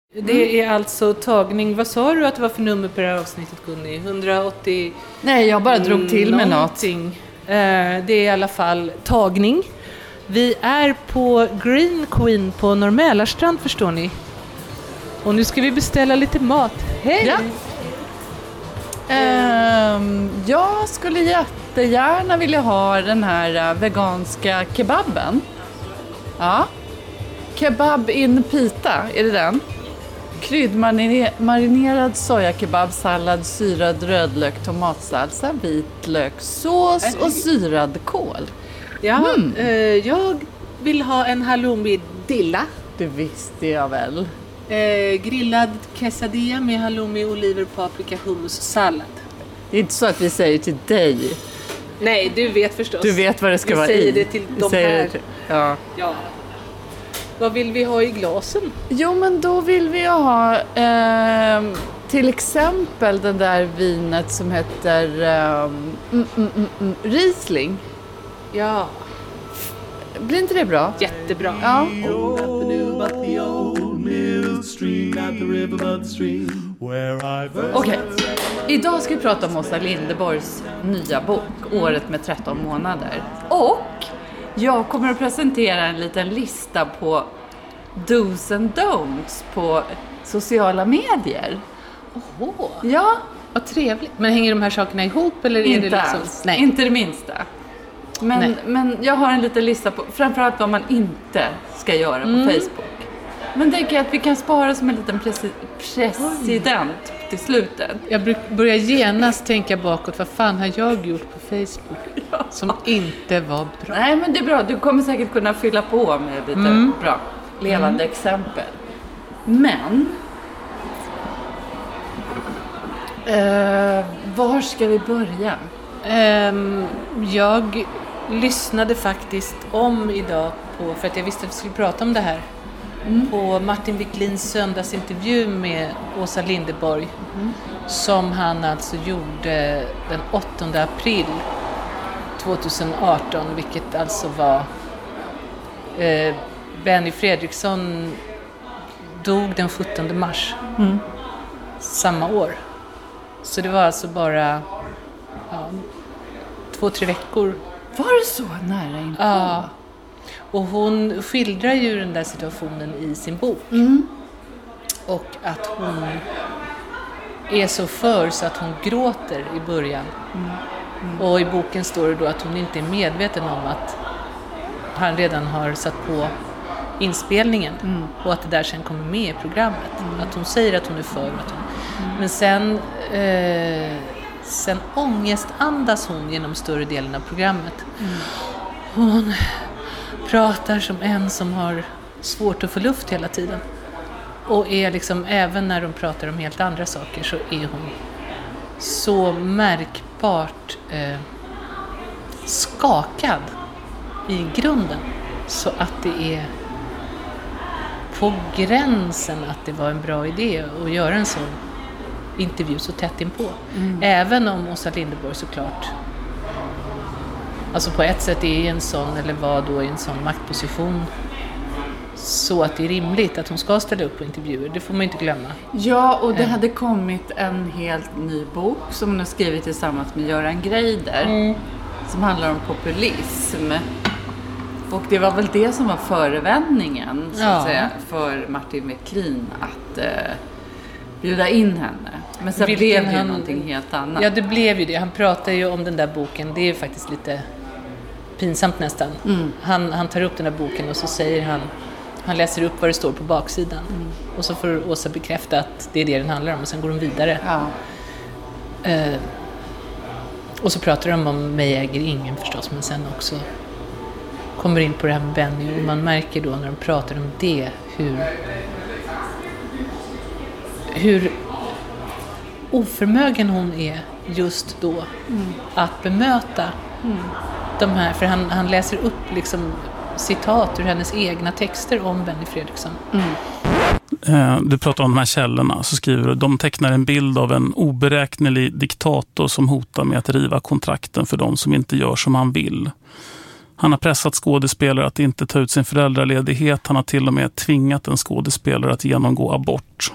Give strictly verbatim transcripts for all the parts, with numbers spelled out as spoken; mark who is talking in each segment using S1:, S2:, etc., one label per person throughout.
S1: Det är alltså tagning. Vad sa du att det var för nummer på det här avsnittet, Gunni? hundraåttio?
S2: Nej, jag bara drog till med
S1: någonting. något. Det är i alla fall tagning. Vi är på Green Queen på Norr-Mälarstrand, förstår ni. Och nu ska vi beställa lite mat. Hej!
S2: Ja. Um, jag skulle jättegärna vilja ha den här veganska kebaben. Ja. Kebab in pita, är det den? Kryddmarinerad sojakebab, sallad, syrad rödlök, tomatsalsa, vitlök, sås och syrad kål.
S1: Ja, mm. eh, jag vill ha en halloumi dilla.
S2: Det visste jag väl.
S1: Eh, grillad quesadilla med halloumi, oliver, paprika, hummus och sallad.
S2: Det är inte så att vi säger till dig.
S1: Nej, du vet förstås.
S2: Du vet vad det ska
S1: vi
S2: vara i.
S1: Vi säger det till de här.
S2: Till, ja.
S1: ja. Vad vill vi ha i glasen?
S2: Jo, men då vill vi ha eh, till exempel den där vinet som heter eh, mm, mm, mm, mm, Riesling.
S1: Ja.
S2: Blir inte det bra?
S1: Jättebra.
S2: Ja. Okej, okay. Idag ska vi prata om Åsa Linderborgs nya bok, Året med tretton månader. Och jag kommer att presentera en liten lista på do's and don'ts på sociala medier.
S1: Åh, oh,
S2: ja.
S1: Vad trevligt. Men hänger de här sakerna ihop? Eller
S2: inte
S1: är det liksom...
S2: alls.
S1: Nej.
S2: Inte det minsta. Men, men jag har en liten lista på framförallt vad man inte ska göra på mm. Facebook. Men tänker jag att vi kan spara som en liten presi- president Oj. till slutet.
S1: Jag börjar genast tänka bakåt. Vad fan har jag gjort på Facebook ja. som inte var bra?
S2: Nej, men det är bra. Du kommer säkert kunna fylla på med lite mm. bra levande mm. exempel. Men uh, var ska vi börja?
S1: Um, jag lyssnade faktiskt om idag på, för att jag visste att vi skulle prata om det här. Mm. På Martin Wiklins söndagsintervju med Åsa Linderborg mm. som han alltså gjorde den åttonde april tjugoarton, vilket alltså var eh, Benny Fredriksson dog den sjuttonde mars mm. samma år. Så det var alltså bara ja, två, tre veckor.
S2: Var det så nära inpå?
S1: Ja. Och hon skildrar ju den där situationen i sin bok.
S2: Mm.
S1: Och att hon är så för så att hon gråter i början. Mm. Mm. Och i boken står det då att hon inte är medveten om att han redan har satt på inspelningen. Mm. Och att det där sen kommer med i programmet. Mm. Att hon säger att hon är för. Att hon... Mm. Men sen, eh, sen ångestandas hon genom större delen av programmet. Mm. Hon pratar som en som har svårt att få luft hela tiden. Och är liksom, även när de pratar om helt andra saker så är hon så märkbart eh, skakad i grunden. Så att det är på gränsen att det var en bra idé att göra en sån intervju så tätt inpå. Mm. Även om Åsa Linderborg såklart alltså på ett sätt är en sån, eller var då i en sån maktposition så att det är rimligt att hon ska ställa upp på intervjuer. Det får man inte glömma.
S2: Ja, och det mm. hade kommit en helt ny bok som hon har skrivit tillsammans med Göran Greider mm. som handlar om populism. Och det var väl det som var förevändningen så att
S1: ja.
S2: säga, för Martin Wiklin att eh, bjuda in henne. Men sen
S1: Vilken
S2: blev det
S1: han...
S2: någonting helt annat.
S1: Ja, det blev ju det. Han pratar ju om den där boken. Det är faktiskt lite pinsamt nästan. Mm. Han, han tar upp den där boken och så säger han, han läser upp vad det står på baksidan. Mm. Och så får Åsa bekräfta att det är det den handlar om och sen går de vidare.
S2: Ja.
S1: Eh, och så pratar de om mig äger ingen förstås, men sen också kommer in på det här med Benny och man märker då när de pratar om det hur hur oförmögen hon är just då mm. att bemöta mm. de här, för han, han läser upp liksom citat ur hennes egna texter om Benny Fredriksson.
S3: Mm. Du pratar om de här källorna, så skriver du: de tecknar en bild av en oberäknelig diktator som hotar med att riva kontrakten för de som inte gör som han vill. Han har pressat skådespelare att inte ta ut sin föräldraledighet. Han har till och med tvingat en skådespelare att genomgå abort.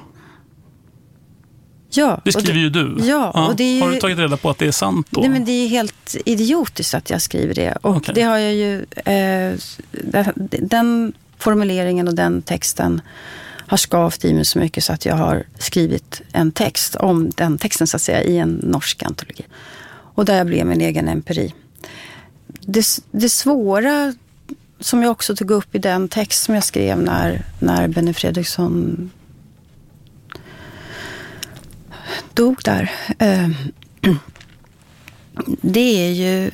S4: Ja,
S3: det skriver
S4: det,
S3: ju du.
S4: Ja,
S3: ja.
S4: Och det är ju,
S3: har du tagit reda på att det är sant då?
S4: Nej, men det är helt idiotiskt att jag skriver det. Och okay. det har jag ju... Eh, den formuleringen och den texten har skavt i mig så mycket så att jag har skrivit en text om den texten så att säga i en norsk antologi. Och där blev min egen empiri. Det, det svåra som jag också tog upp i den text som jag skrev när, när Benny Fredriksson dog där. Eh, det är ju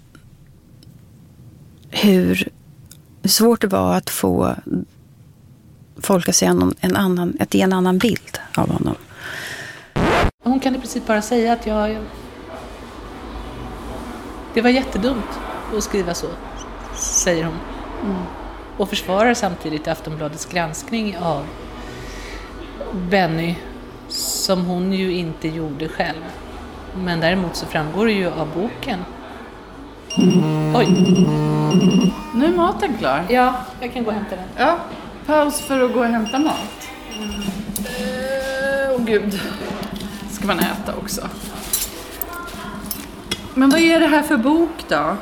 S4: hur svårt det var att få folk att se en, en annan, att ge en annan bild av honom.
S1: Hon kan i princip bara säga att jag... Det var jättedumt att skriva så, säger hon. Mm. Och försvarar samtidigt Aftonbladets granskning av Benny, som hon ju inte gjorde själv. Men däremot så framgår det ju av boken. Mm. Oj.
S2: Nu är maten klar.
S1: Ja, jag kan gå och hämta den.
S2: Ja, paus för att gå och hämta mat. Åh mm. oh, gud. Ska man äta också. Men vad är det här för bok då?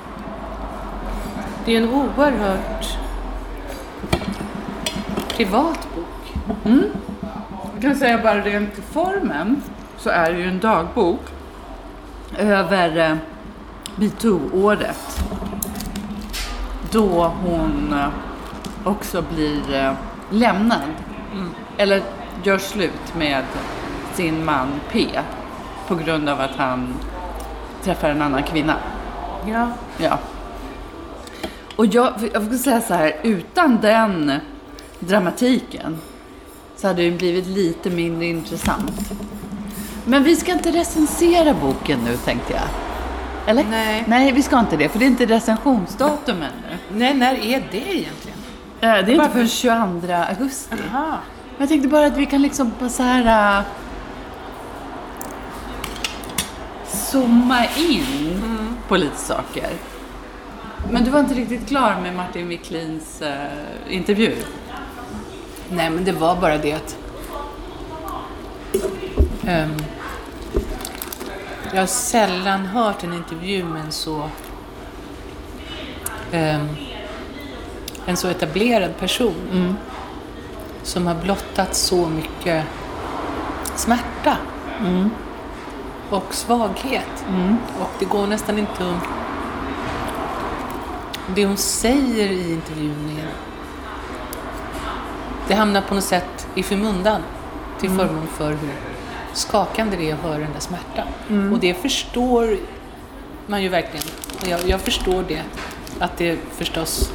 S1: Det är en oerhört privat bok.
S2: Mm. Jag kan säga bara rent i formen så är det ju en dagbok över eh, MeToo-året. Då hon eh, också blir eh, lämnad. Mm. Eller gör slut med sin man P. På grund av att han träffar en annan kvinna.
S1: Ja.
S2: Ja. Och jag, jag får säga så här, utan den dramatiken så hade det blivit lite mindre intressant. Men vi ska inte recensera boken nu, tänkte jag. Eller?
S1: Nej.
S2: Nej, vi ska inte det, för det är inte recensionsdatum ännu.
S1: Nej, när är det egentligen?
S2: Det är inte för tjugoandra augusti.
S1: Aha.
S2: Men jag tänkte bara att vi kan liksom på så här... zooma in mm. på lite saker. Men du var inte riktigt klar med Martin Wicklins uh, intervju?
S1: Nej, men det var bara det att um, jag har sällan hört en intervju med en så um, en så etablerad person mm. som har blottat så mycket smärta mm. och svaghet. Mm. Och det går nästan inte att... Det hon säger i intervjun är... Det hamnar på något sätt i förmundan till mm. förmån för hur skakande det är att höra den där smärtan. Mm. Och det förstår man ju verkligen. Jag, jag förstår det. Att det förstås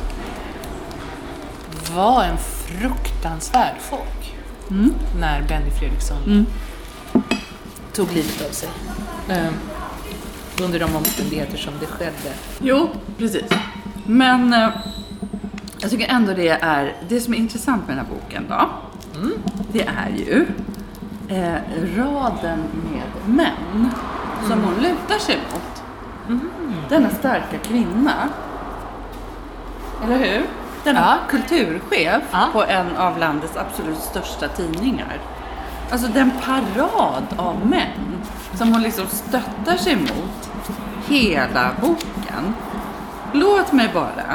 S1: var en fruktansvärd folk mm. när Benny Fredriksson mm. tog livet av sig. Um, under de omständigheter som det skedde.
S2: Jo, precis. Men uh, jag tycker ändå det är det som är intressant med den här boken då. Mm. Det är ju eh, raden med män mm. som hon lutar sig mot. Mm. Denna starka kvinna. Eller hur? Denna ja. kulturchef ja. på en av landets absolut största tidningar. Alltså den parad av män som hon liksom stöttar sig mot hela boken. Låt mig bara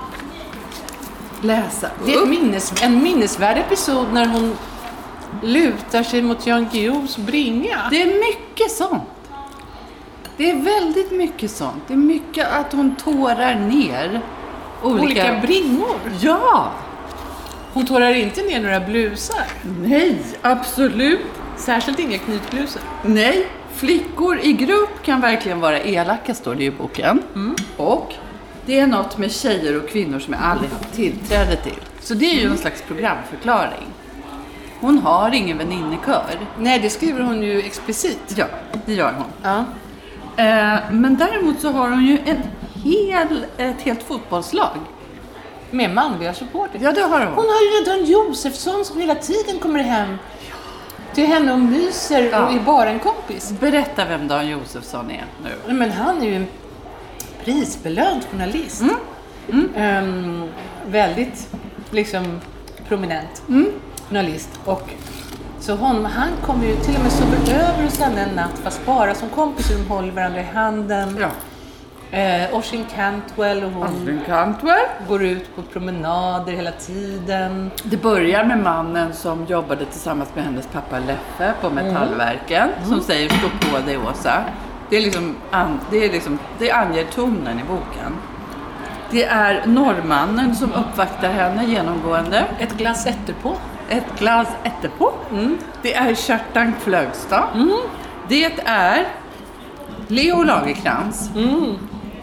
S2: läsa upp.
S1: Det är ett minnes, en minnesvärd episod när hon lutar sig mot Jan Guillous bringa.
S2: Det är mycket sånt. Det är väldigt mycket sånt. Det är mycket att hon tårar ner olika,
S1: olika bringor.
S2: Ja.
S1: Hon tårar inte ner några blusar.
S2: Nej, absolut.
S1: Särskilt inga knytblusar.
S2: Nej, flickor i grupp kan verkligen vara elaka, står det i boken. Mm. Och det är något med tjejer och kvinnor som jag aldrig haft tillträde till. Så det är ju mm. en slags programförklaring. Hon har ingen väninnekör.
S1: Nej, det skriver hon ju explicit.
S2: Ja, det gör hon.
S1: Ja.
S2: Eh, men däremot så har hon ju en hel, ett helt fotbollslag.
S1: Med manliga supporter.
S2: Ja, det har hon.
S1: Hon har ju Dan Josefsson som hela tiden kommer hem till henne och myser ja. och är bara en kompis.
S2: Berätta vem Dan Josefsson är nu.
S1: Men han är ju en prisbelönt journalist.
S2: Mm. Mm.
S1: Um, väldigt liksom prominent
S2: Mm.
S1: journalist. Och så hon, han kommer ju till och med sover över hos henne en natt, fast bara som kompisar, de håller varandra i handen.
S2: Ja.
S1: Eh, Oisin Cantwell och hon
S2: Oisin Cantwell
S1: går ut på promenader hela tiden.
S2: Det börjar med mannen som jobbade tillsammans med hennes pappa Leffe på Metallverken, mm. som säger stå på dig, Åsa. Det är liksom, det är liksom, det anger tonen i boken. Det är norrmannen som uppvaktar henne genomgående.
S1: Ett glas efterpå.
S2: Ett glas efterpå. Mm. Det är Kjartan Flögstad. Mm. Det är Leo Lagercrantz. Mm.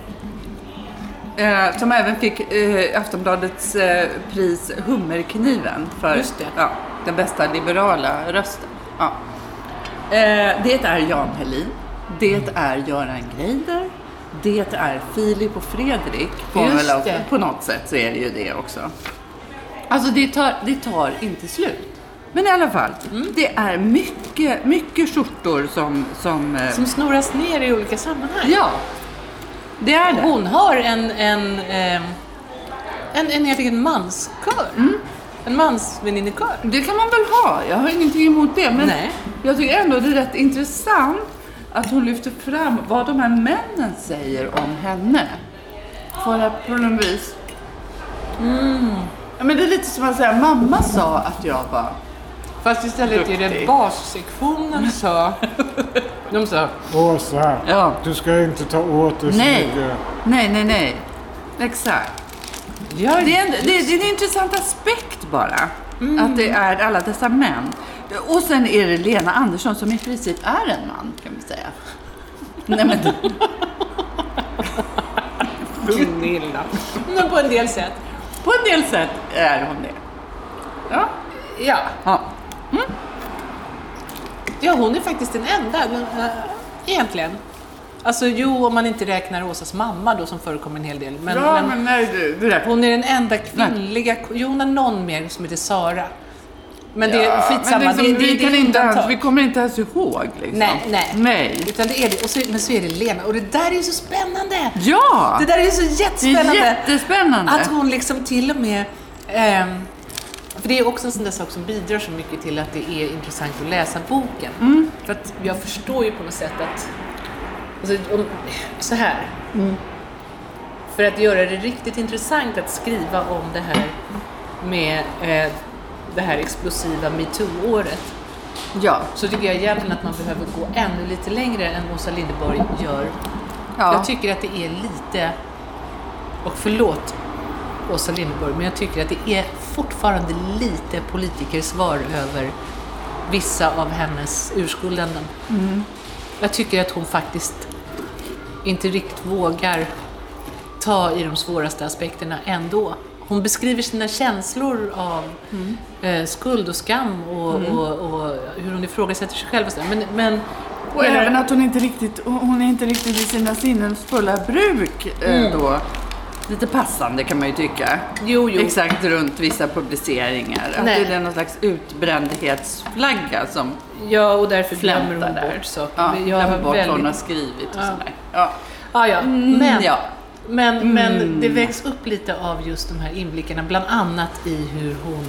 S2: Eh, som även fick eh, Aftonbladets eh, pris Hummerkniven för
S1: Just det.
S2: Ja, den bästa liberala rösten. Ja. Eh, det är Jan Helin. Det är Göran Greider. Det är Filip och Fredrik. På,
S1: Just det.
S2: på något sätt så är det ju det också. Alltså det tar, det tar inte slut. Men i alla fall, mm. det är mycket, mycket skjortor som... Som, eh...
S1: som snoras ner i olika sammanhang.
S2: Ja, det är det.
S1: Hon har en, en, eh, en, en helt enkelt manskör. Mm. En mansväninnekör.
S2: Det kan man väl ha, jag har ingenting emot det. Men
S1: Nej.
S2: Jag tycker ändå det är rätt intressant att hon lyfter fram vad de här männen säger om henne. För att på något vis...
S1: Mm.
S2: Ja, men det är lite som att säga, mamma sa att jag var...
S1: Fast istället duktig. Är det bassektionen sa. De sa,
S5: Åsa,
S2: ja.
S5: du ska inte ta åt dig så
S2: nej.
S5: mycket.
S2: Nej, nej, nej. Exakt. Ja, det, är en, det, är, det är en intressant aspekt bara. Mm. Att det är alla dessa män. Och sen är det Lena Andersson som i princip är en man, kan vi säga. Nej, men...
S1: Gunilla. Men på en del sätt.
S2: På en del sätt är hon det. Ja.
S1: Ja.
S2: Ja. Mm.
S1: Ja, hon är faktiskt den enda. Äh, egentligen. Alltså, jo, om man inte räknar Åsas mamma då som förekommer en hel del. Men,
S2: ja,
S1: men,
S2: men nej, du, du
S1: hon är den enda kvinnliga... Nej. Jo, hon har någon mer som heter Sara. Men det är skitsamma.
S2: Men liksom,
S1: det, det,
S2: vi, kan
S1: det
S2: inte ens, vi kommer inte ens ihåg. Liksom.
S1: Nej, nej.
S2: nej.
S1: Utan det är det. Och så, men så är det Lena. Och det där är ju så spännande.
S2: Ja!
S1: Det där är ju så jättespännande.
S2: Det är jättespännande.
S1: Att hon liksom till och med... Ähm, för det är också en sån där sak som bidrar så mycket till att det är intressant att läsa boken. Mm. För att jag förstår ju på något sätt att... Alltså, om, så här. Mm. För att göra det riktigt intressant att skriva om det här med eh, det här explosiva MeToo-året.
S2: Ja.
S1: Så tycker jag egentligen att man behöver gå ännu lite längre än Åsa Linderborg gör.
S2: Ja.
S1: Jag tycker att det är lite... Och förlåt Åsa Linderborg, men jag tycker att det är fortfarande lite politikersvar över vissa av hennes urskuldanden. Mm. Jag tycker att hon faktiskt inte riktigt vågar ta i de svåraste aspekterna ändå. Hon beskriver sina känslor av mm. eh, skuld och skam och, mm. och, och hur hon ifrågasätter sig själv. Och, så. Men, men,
S2: och även att hon inte riktigt, hon är inte riktigt i sina sinnens fulla bruk eh, mm. då. Lite passande kan man ju tycka.
S1: Jo, jo.
S2: Exakt runt vissa publiceringar. Att det är någon slags utbrändhetsflagga som
S1: ja, och därför glömmer hon
S2: där.
S1: bort saker.
S2: Ja,
S1: jag
S2: glömmer bort
S1: väldigt...
S2: vad hon har skrivit och
S1: ja.
S2: sådär. Ja,
S1: ah, ja.
S2: Mm,
S1: men,
S2: ja.
S1: men,
S2: mm.
S1: men det väcks upp lite av just de här inblickarna. Bland annat i hur hon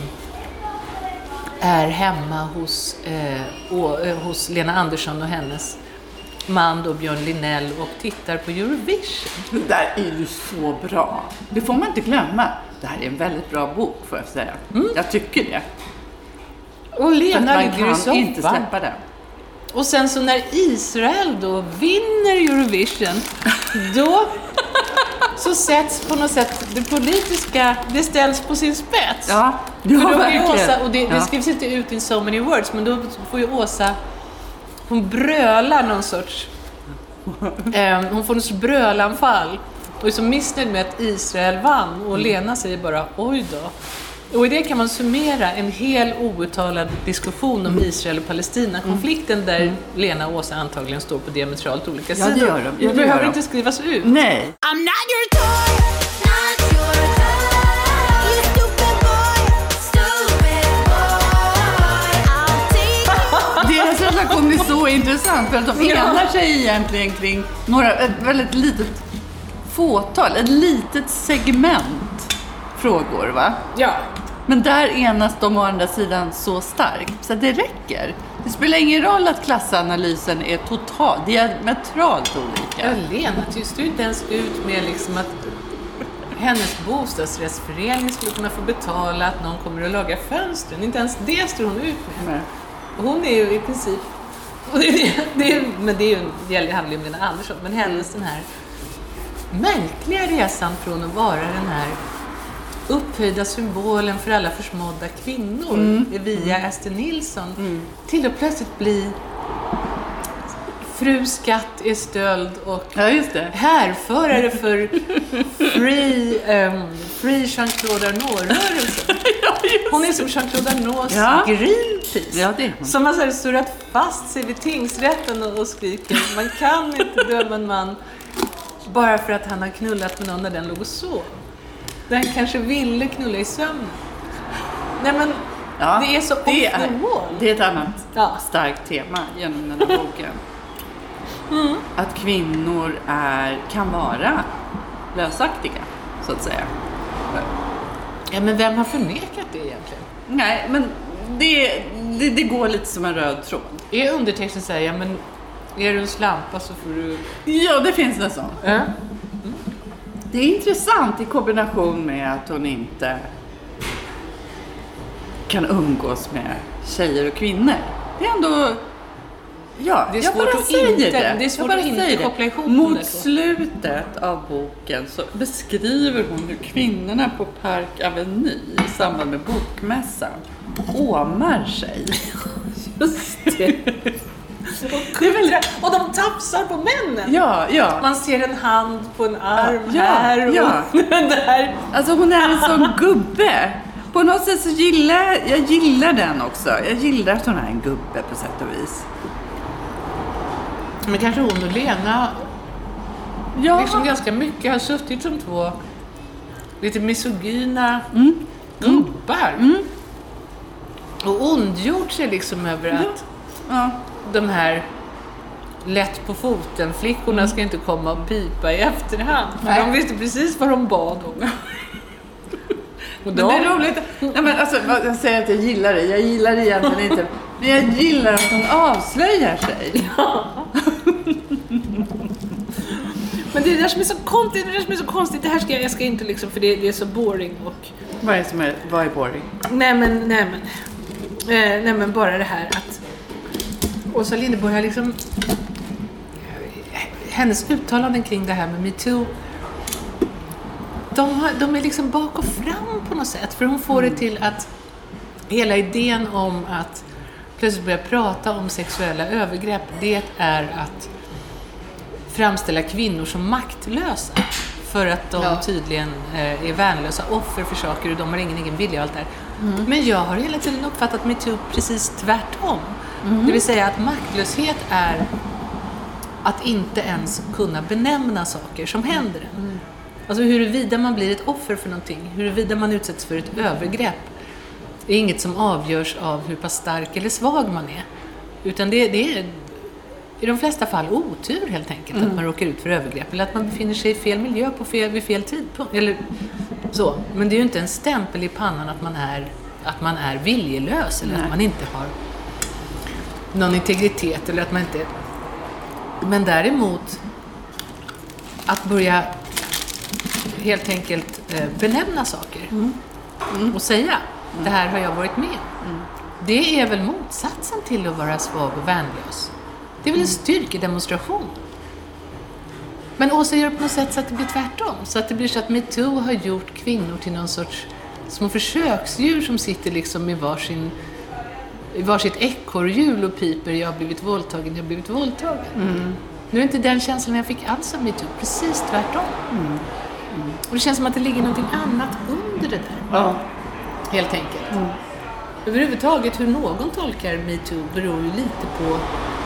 S1: är hemma hos, eh, och, eh, hos Lena Andersson och hennes man då, Björn Linell, och tittar på Eurovision.
S2: Det där är ju så bra. Det får man inte glömma. Det här är en väldigt bra bok, får jag säga. Mm. Jag tycker det.
S1: Och Lena
S2: ligger i soffan. Inte släppa den.
S1: Och sen så när Israel då vinner Eurovision, då så sätts på något sätt det politiska, det ställs på sin spets.
S2: Ja,
S1: ja
S2: För då
S1: verkligen. Åsa, och det,
S2: ja.
S1: det skrivs inte ut in so many words, men då får ju Åsa, hon brölar någon sorts, eh, hon får någon sorts brölanfall och är så missnöjd med att Israel vann, och Lena säger bara oj då. Och i det kan man summera en hel outtalad diskussion om Israel och Palestina. Konflikten där mm. Lena och Åsa antagligen står på diametralt olika
S2: ja,
S1: sidor.
S2: Det gör de. Ja,
S1: det, det behöver de. Inte skrivas ut.
S2: Nej.
S6: I'm not your toy, not your toy. You stupid boy, stupid boy. I'll take you.
S2: Deras relation är så intressant för att de enar sig egentligen kring några, ett väldigt litet fåtal, ett litet segment frågor, va?
S1: Ja.
S2: Men där enas de å andra sidan så starkt, så det räcker. Det spelar ingen roll att klassanalysen är totalt, diametralt olika.
S1: Ja, Lena tyst du inte ens ut med liksom att hennes bostadsrättsförening skulle kunna få betala att någon kommer att laga fönstren. Inte ens det står hon ut med.
S2: Nej.
S1: Och hon är ju i princip, och det, är, det, är, men det, är ju, det handlar ju om Lena Andersson, men hennes den här märkliga resan från att vara den här upphöjda symbolen för alla försmådda kvinnor mm. via Ester Nilsson mm. till att plötsligt bli fru skatt är stöld och
S2: ja, just det.
S1: härförare för Free, um, free Jean-Claude Arnault-rörelsen.
S2: Ja,
S1: hon är som Jean-Claude Arnaults
S2: ja.
S1: Greenpeace.
S2: Ja, det är hon.
S1: Som har så här surrat fast sig vid tingsrätten och, och skriker man kan inte döma en man bara för att han har knullat med någon när den låg och sov. Den kanske ville knulla i sömnen. Nej men,
S2: ja,
S1: det är så
S2: det är, det är ett annat
S1: ja.
S2: starkt tema genom den här boken. Mm. Att kvinnor är, kan vara lösaktiga, så att säga.
S1: Ja, men vem har förnekat det egentligen?
S2: Nej, men det, det, det går lite som en röd tråd.
S1: Är undertexten säger, ja, men är du en slampa så får du...
S2: Ja, det finns en sån.
S1: Mm.
S2: Det är intressant i kombination med att hon inte kan umgås med tjejer och kvinnor. Det är ändå... Ja,
S1: det är
S2: jag
S1: svårt
S2: bara
S1: att
S2: säger
S1: inte,
S2: det.
S1: det är svårt
S2: jag
S1: att inte koppla ihop.
S2: Mot slutet av boken så beskriver hon hur kvinnorna på Park Avenue i samband med bokmässan åmar sig.
S1: Just det. Och, väldigt... och de tafsar på männen.
S2: Ja, ja.
S1: Man ser en hand på en arm
S2: ja,
S1: här och
S2: ja.
S1: där.
S2: Alltså hon är en sån gubbe. På något sätt så gillar jag gillar den också. Jag gillar att hon är en gubbe på sätt och vis.
S1: Men kanske hon och Lena
S2: ja.
S1: liksom ganska mycket har suttit som två lite misogyna mm. gubbar. Mm. Och ondgjort sig liksom över
S2: ja.
S1: att
S2: ja.
S1: de här lätt på foten flickorna mm. ska inte komma och pipa i efterhand. För de visste precis vad de bad om. Och
S2: men det är roligt. Nej, men alltså, jag säger att jag gillar det. Jag gillar det egentligen inte. Men jag gillar att hon avslöjar sig.
S1: Ja. Men det är det där som är så konstigt. Det är det som är så konstigt. Det här ska jag, jag ska inte liksom, för det, det är så boring. Och...
S2: Vad är det som är, vad är boring?
S1: Nej men, nej men. Eh, nej men bara det här att Åsa Linderborg har liksom hennes uttalanden kring det här med MeToo. De, har, de är liksom bak och fram på något sätt. För hon får det till att hela idén om att plötsligt börja prata om sexuella övergrepp, det är att framställa kvinnor som maktlösa. För att de ja. tydligen eh, är värnlösa offer för saker och de har ingen egen vilja och allt det här. Mm. Men jag har hela tiden uppfattat MeToo precis tvärtom. Mm. Det vill säga att maktlöshet är att inte ens kunna benämna saker som händer en. Mm. Alltså huruvida man blir ett offer för någonting, huruvida man utsätts för ett övergrepp, är inget som avgörs av hur pass stark eller svag man är. Utan det, det är i de flesta fall otur helt enkelt mm. att man råkar ut för övergrepp eller att man befinner sig i fel miljö på fel, vid fel tidpunkt. Eller så. Men det är ju inte en stämpel i pannan att man är, att man är viljelös eller Nej. Att man inte har någon integritet eller att man inte... Men däremot att börja helt enkelt eh, benämna saker mm. Mm. och säga mm. det här har jag varit med mm. det är väl motsatsen till att vara svag och värnlös. Det är väl en styrkedemonstration. Men Åsa gör på något sätt så att det blir tvärtom. Så att det blir så att MeToo har gjort kvinnor till någon sorts små försöksdjur som sitter liksom i varsin i varsitt ekorrhjul och piper jag har blivit våldtagen, jag har blivit våldtagen. Mm. Nu är inte den känslan jag fick alls av MeToo. Precis tvärtom. Mm. Mm. Och det känns som att det ligger någonting annat under det där.
S2: Ja.
S1: Helt enkelt. Mm. Överhuvudtaget hur någon tolkar MeToo beror ju lite på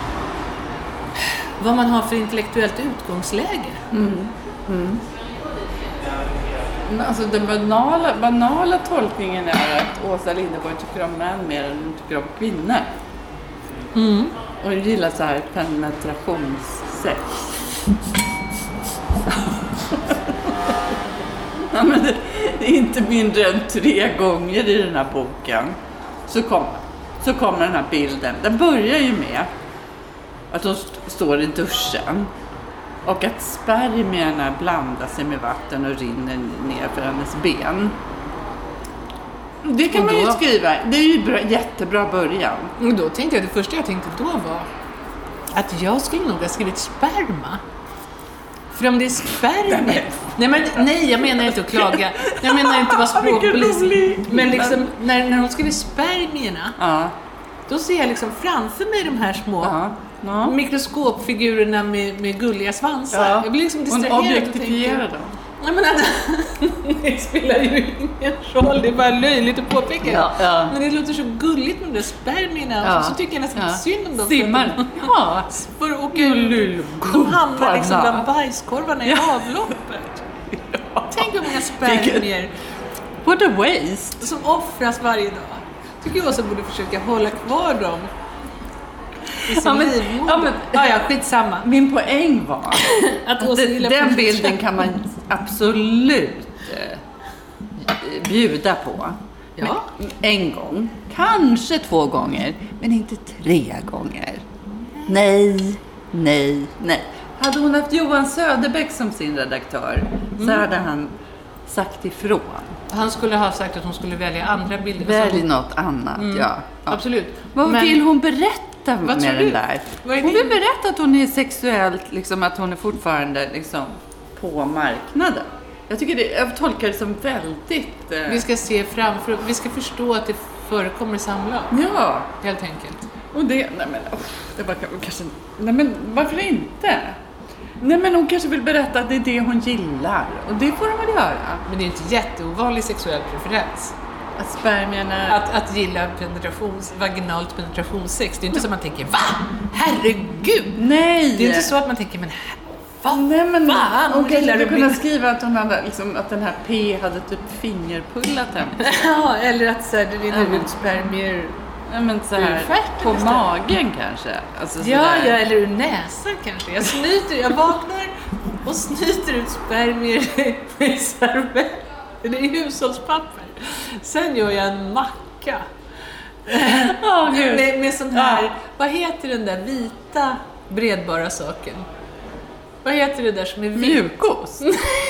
S1: vad man har för intellektuellt utgångsläge. Mm.
S2: Mm. Alltså den banala, banala tolkningen är att Åsa Linderborg tycker om män mer än hon tycker om kvinnor. Mm. Och hon gillar så här penetrationssex. Ja, men det, det är inte mindre än tre gånger i den här boken så kommer, så kommer den här bilden. Den börjar ju med att hon st- står i duschen och att spermierna blandar sig med vatten och rinner ner för hennes ben. Det kan
S1: Och
S2: man ju
S1: då-
S2: skriva. Det är ju bra, jättebra början.
S1: Och då tänkte jag, det första jag tänkte då var att jag skulle nog ha skrivit sperma. För om det är spermier... Nej, men, nej, jag menar inte att klaga. Jag menar inte att vara
S2: Vilken rolig.
S1: språkpolis. Men liksom, när, när hon skriver spermierna,
S2: Ja.
S1: då ser jag liksom framför mig de här små
S2: Ja. Ja.
S1: mikroskopfigurerna med, med gulliga svansar.
S2: Ja.
S1: Jag blir liksom
S2: Hon
S1: distraherad och
S2: objektifierar
S1: tänker...
S2: dem.
S1: Nej, men Anna, det spelar ju ingen roll, det är bara löjligt att påpeka.
S2: Ja, ja.
S1: Men det låter så gulligt med de där spermierna,
S2: Ja.
S1: och så tycker jag nästan
S2: Ja.
S1: synd om dem.
S2: Simmar. Ja.
S1: För att åka ut, de hamnar liksom bland bajskorvarna i avloppet. Tänk hur många spermier
S2: What a waste.
S1: som offras varje dag. Tycker jag också borde försöka hålla kvar dem i sin
S2: Ja, men-
S1: livmoder.
S2: ja, men-
S1: ja, ja, skitsamma.
S2: Min poäng var
S1: Att
S2: att
S1: Åsa
S2: det,
S1: gillar
S2: den
S1: politik.
S2: bilden kan man absolut eh, bjuda på.
S1: Ja.
S2: Men en gång, kanske två gånger, men inte tre gånger. Nej, nej, nej. Hade hon haft Johan Söderbäck som sin redaktör så hade han sagt ifrån.
S1: Han skulle ha sagt att hon skulle välja andra bilder.
S2: Välj något annat, ja. ja.
S1: Absolut.
S2: Vad
S1: Men-
S2: vill hon berätta med
S1: tror
S2: den
S1: du?
S2: där?
S1: Vad är
S2: Hon
S1: din-
S2: vill berätta att hon är sexuellt, liksom att hon är fortfarande liksom på marknaden. Jag tycker det, jag tolkar det som väldigt... Eh,
S1: Vi ska se framför, vi ska förstå att det förekommer samlag,
S2: Ja,
S1: helt enkelt.
S2: och det... Nej men, oh, det var kanske... Nej men, varför inte? Nej men hon kanske vill berätta att det är det hon gillar. Och det får hon väl göra.
S1: Men det är inte jätteovanlig sexuell preferens.
S2: Att spermierna...
S1: Att, att gilla penetrations, vaginalt penetrationssex. Det är inte så att man tänker, va? Herregud!
S2: Nej!
S1: Det är inte så att man tänker, men här- vad
S2: Nej men
S1: fan?
S2: hon kanske
S1: gillar
S2: hade
S1: du
S2: kunnat
S1: min-
S2: skriva att, hon hade, liksom, att den här P hade typ fingerpullat henne.
S1: Ja, eller att så här, det rinner ut spermier.
S2: Ja, men så här,
S1: Ur stjärten
S2: på
S1: istället.
S2: magen kanske. Alltså,
S1: Ja,
S2: sådär.
S1: ja, eller ur näsan kanske. Jag snyter, jag vaknar och snyter ut spermier med servett. Det är hushållspapper. Sen gör jag en macka.
S2: Åh, Gud.
S1: Med, med sån här, vad heter den där vita bredbara saken? Vad heter det där som är vit?
S2: Mjukost.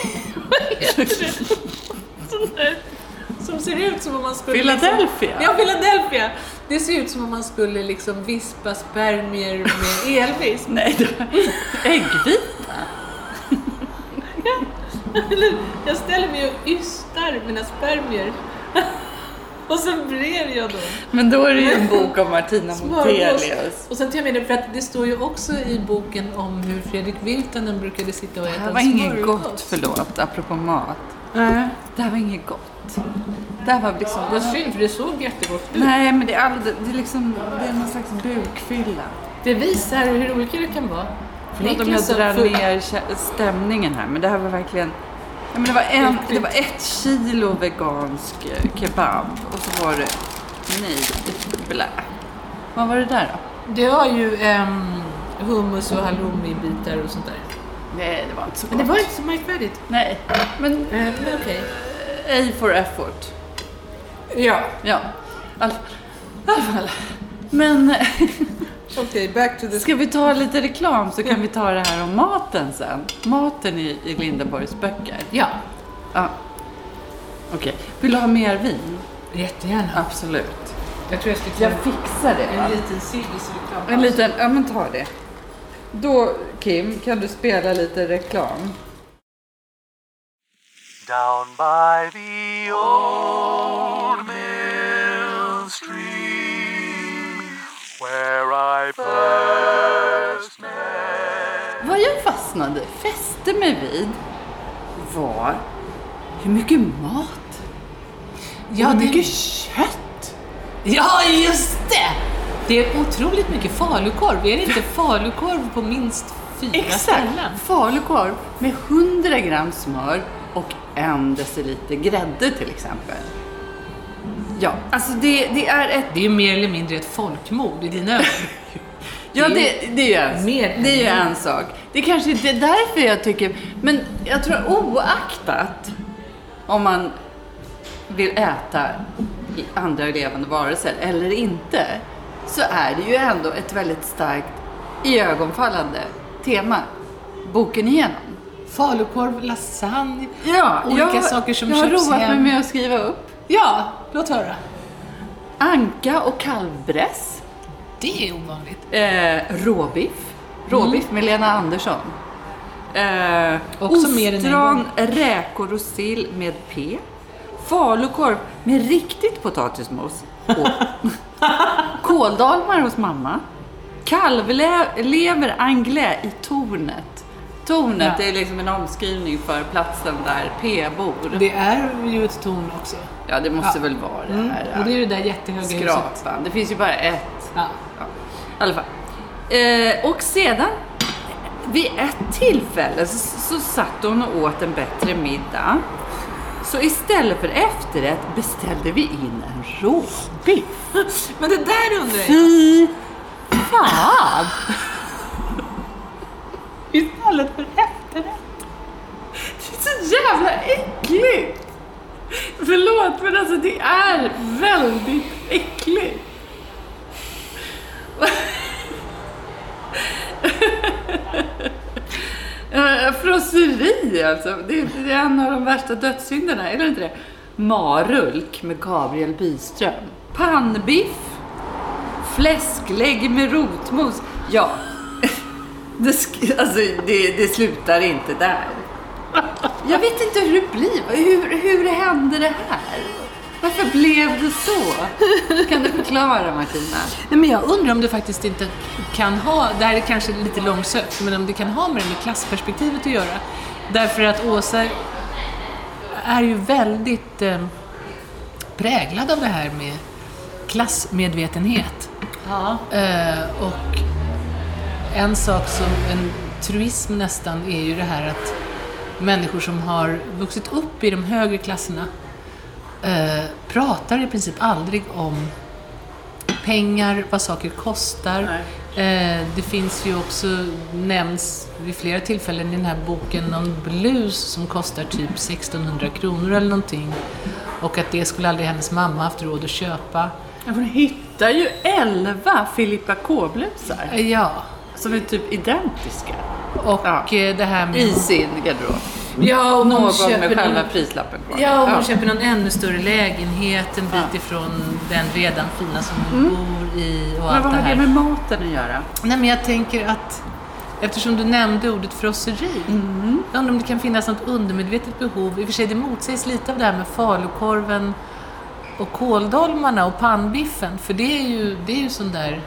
S1: Sån där, som ser ut som om man skulle...
S2: Philadelphia.
S1: Liksom, ja, Philadelphia. Det ser ut som om man skulle liksom vispa spermier med elvisp.
S2: Nej, det var äggvita.
S1: Eller, jag ställer mig och ystar mina spermier. Och så brer jag dem.
S2: Men då är det ju en bok om Martina
S1: Smörgås.
S2: Montelius.
S1: Och sen tar jag med det för att det står ju också i boken om hur Fredrik Virtanen brukade sitta och
S2: Det
S1: äta
S2: här
S1: en
S2: var inget
S1: smörgås.
S2: gott, förlåt, apropå mat.
S1: Nej.
S2: Det här var inget gott. Det här var liksom...
S1: Vad synd, för det såg jättegott ut.
S2: Nej, men det är, all, det är liksom, det är någon slags bukfylla.
S1: Det visar hur olika det kan vara.
S2: Förlåt om jag
S1: Niklas
S2: drar
S1: har full-
S2: ner kä- stämningen här, men det här var verkligen... Ja, men det, var en, det var ett kilo vegansk eh, kebab och så var det... Nej, blä. Vad var det där då?
S1: Det var ju ehm, hummus och halloumi-bitar och sånt där.
S2: Nej, det var inte så
S1: Men det var inte så märkvärdigt.
S2: Nej, men
S1: Eh, men okej.
S2: A for effort.
S1: Ja.
S2: Ja, i alla i alla fall. Men
S1: Okej, back to the...
S2: ska vi ta lite reklam så kan vi ta det här om maten sen. Maten i, i Lindeborgs böcker.
S1: Ja,
S2: Ja. Okej, vill du ha mer vin?
S1: jättegärna.
S2: Absolut.
S1: Jag tror jag ska ta
S2: Jag fixar det.
S1: en
S2: Va?
S1: liten Siggisreklam.
S2: En liten, ja men ta det. Då Kim, kan du spela lite reklam?
S7: Down by the old mill stream, where I first met.
S2: Vad jag fastnade, fäste mig vid var hur mycket mat
S1: Ja,
S2: och hur
S1: det...
S2: mycket kött.
S1: ja, just det! Det är otroligt mycket falukorv. Är det inte falukorv på minst fyra
S2: Exakt,
S1: ställen?
S2: falukorv med hundra gram smör och en deciliter grädde till exempel. Ja, alltså det, det är ett...
S1: Det är ju mer eller mindre ett folkmord i dina ögon.
S2: Ja,
S1: Det
S2: det,
S1: är
S2: det är ju en,
S1: mer än
S2: det är ju
S1: det.
S2: en sak. Det är kanske inte därför jag tycker... Men jag tror oaktat om man vill äta i andra levande varelser eller inte, så är det ju ändå ett väldigt starkt iögonfallande tema boken igenom.
S1: Falukorv, lasagne,
S2: Ja,
S1: olika
S2: jag,
S1: saker som
S2: jag har
S1: köps
S2: roat mig
S1: hem.
S2: med att skriva upp.
S1: Ja, låt höra.
S2: Anka och kalvbräss.
S1: Det är ovanligt.
S2: Eh, råbiff. Råbiff med Lena Andersson. Eh,
S1: Också mer än en
S2: ostron,
S1: gång.
S2: räkor och sill med P. Falukorv med riktigt potatismos. Och kåldolmar hos mamma. Kalvlever anglais i Tornet. Tornet
S1: Ja.
S2: är liksom en omskrivning för platsen där P bor.
S1: Det är ju ett torn också.
S2: Ja, det måste
S1: Ja.
S2: väl vara det
S1: Mm.
S2: här.
S1: Och det är ju det där jättehöga huset.
S2: Skrapan. Det finns ju bara ett.
S1: Ja.
S2: Ja, i alla fall. Eh, och sedan, vid ett tillfälle så, så satt hon och åt en bättre middag. Så istället för efterrätt beställde vi in en råbiff.
S1: Men det där undrar jag.
S2: Fy fan!
S1: Istället för efterrätt.
S2: Det är så jävla äckligt! Förlåt, men alltså det är väldigt äckligt. Eh, Frosseri alltså, det är, det är en av de värsta dödssynderna, eller inte det? Marulk med Gabriel Byström. Pannbiff. Fläsklägg med rotmos. Ja, det, sk- alltså, det, det slutar inte där. Jag vet inte hur det blir. Hur, hur hände det här? Varför blev det så? Kan du förklara, Martina?
S1: Nej, men jag undrar om det faktiskt inte kan ha, det här är kanske lite långsökt, men om det kan ha med det med klassperspektivet att göra. Därför att Åsa är ju väldigt eh, präglad av det här med klassmedvetenhet.
S2: Ja.
S1: Eh, och en sak som en truism nästan är ju det här att människor som har vuxit upp i de högre klasserna eh, pratar i princip aldrig om pengar, vad saker kostar. Eh, det finns ju också, nämns vid flera tillfällen i den här boken, någon blus som kostar typ sextonhundra kronor eller någonting. Och att det skulle aldrig hennes mamma haft råd att köpa.
S2: Hon hittar ju elva Filippa K-blusar
S1: Eh, ja,
S2: som är typ identiska
S1: och
S2: Ja.
S1: eh, det här med...
S2: i sin garderob.
S1: Ja, och hon
S2: Någon
S1: köper
S2: med själva
S1: någon-
S2: prislappen kvar.
S1: Ja, och hon köper någon ännu större lägenhet en bit
S2: Ja.
S1: ifrån den redan fina som hon bor i och
S2: Men
S1: allt
S2: vad
S1: det
S2: har
S1: här.
S2: det med maten att göra?
S1: Nej, men jag tänker att eftersom du nämnde ordet frosseri,
S2: Mm.
S1: jag undrar om det kan finnas något undermedvetet behov. I och för sig, det motsägs lite av det här med falukorven och kåldolmarna och pannbiffen, för det är ju, det är ju sån där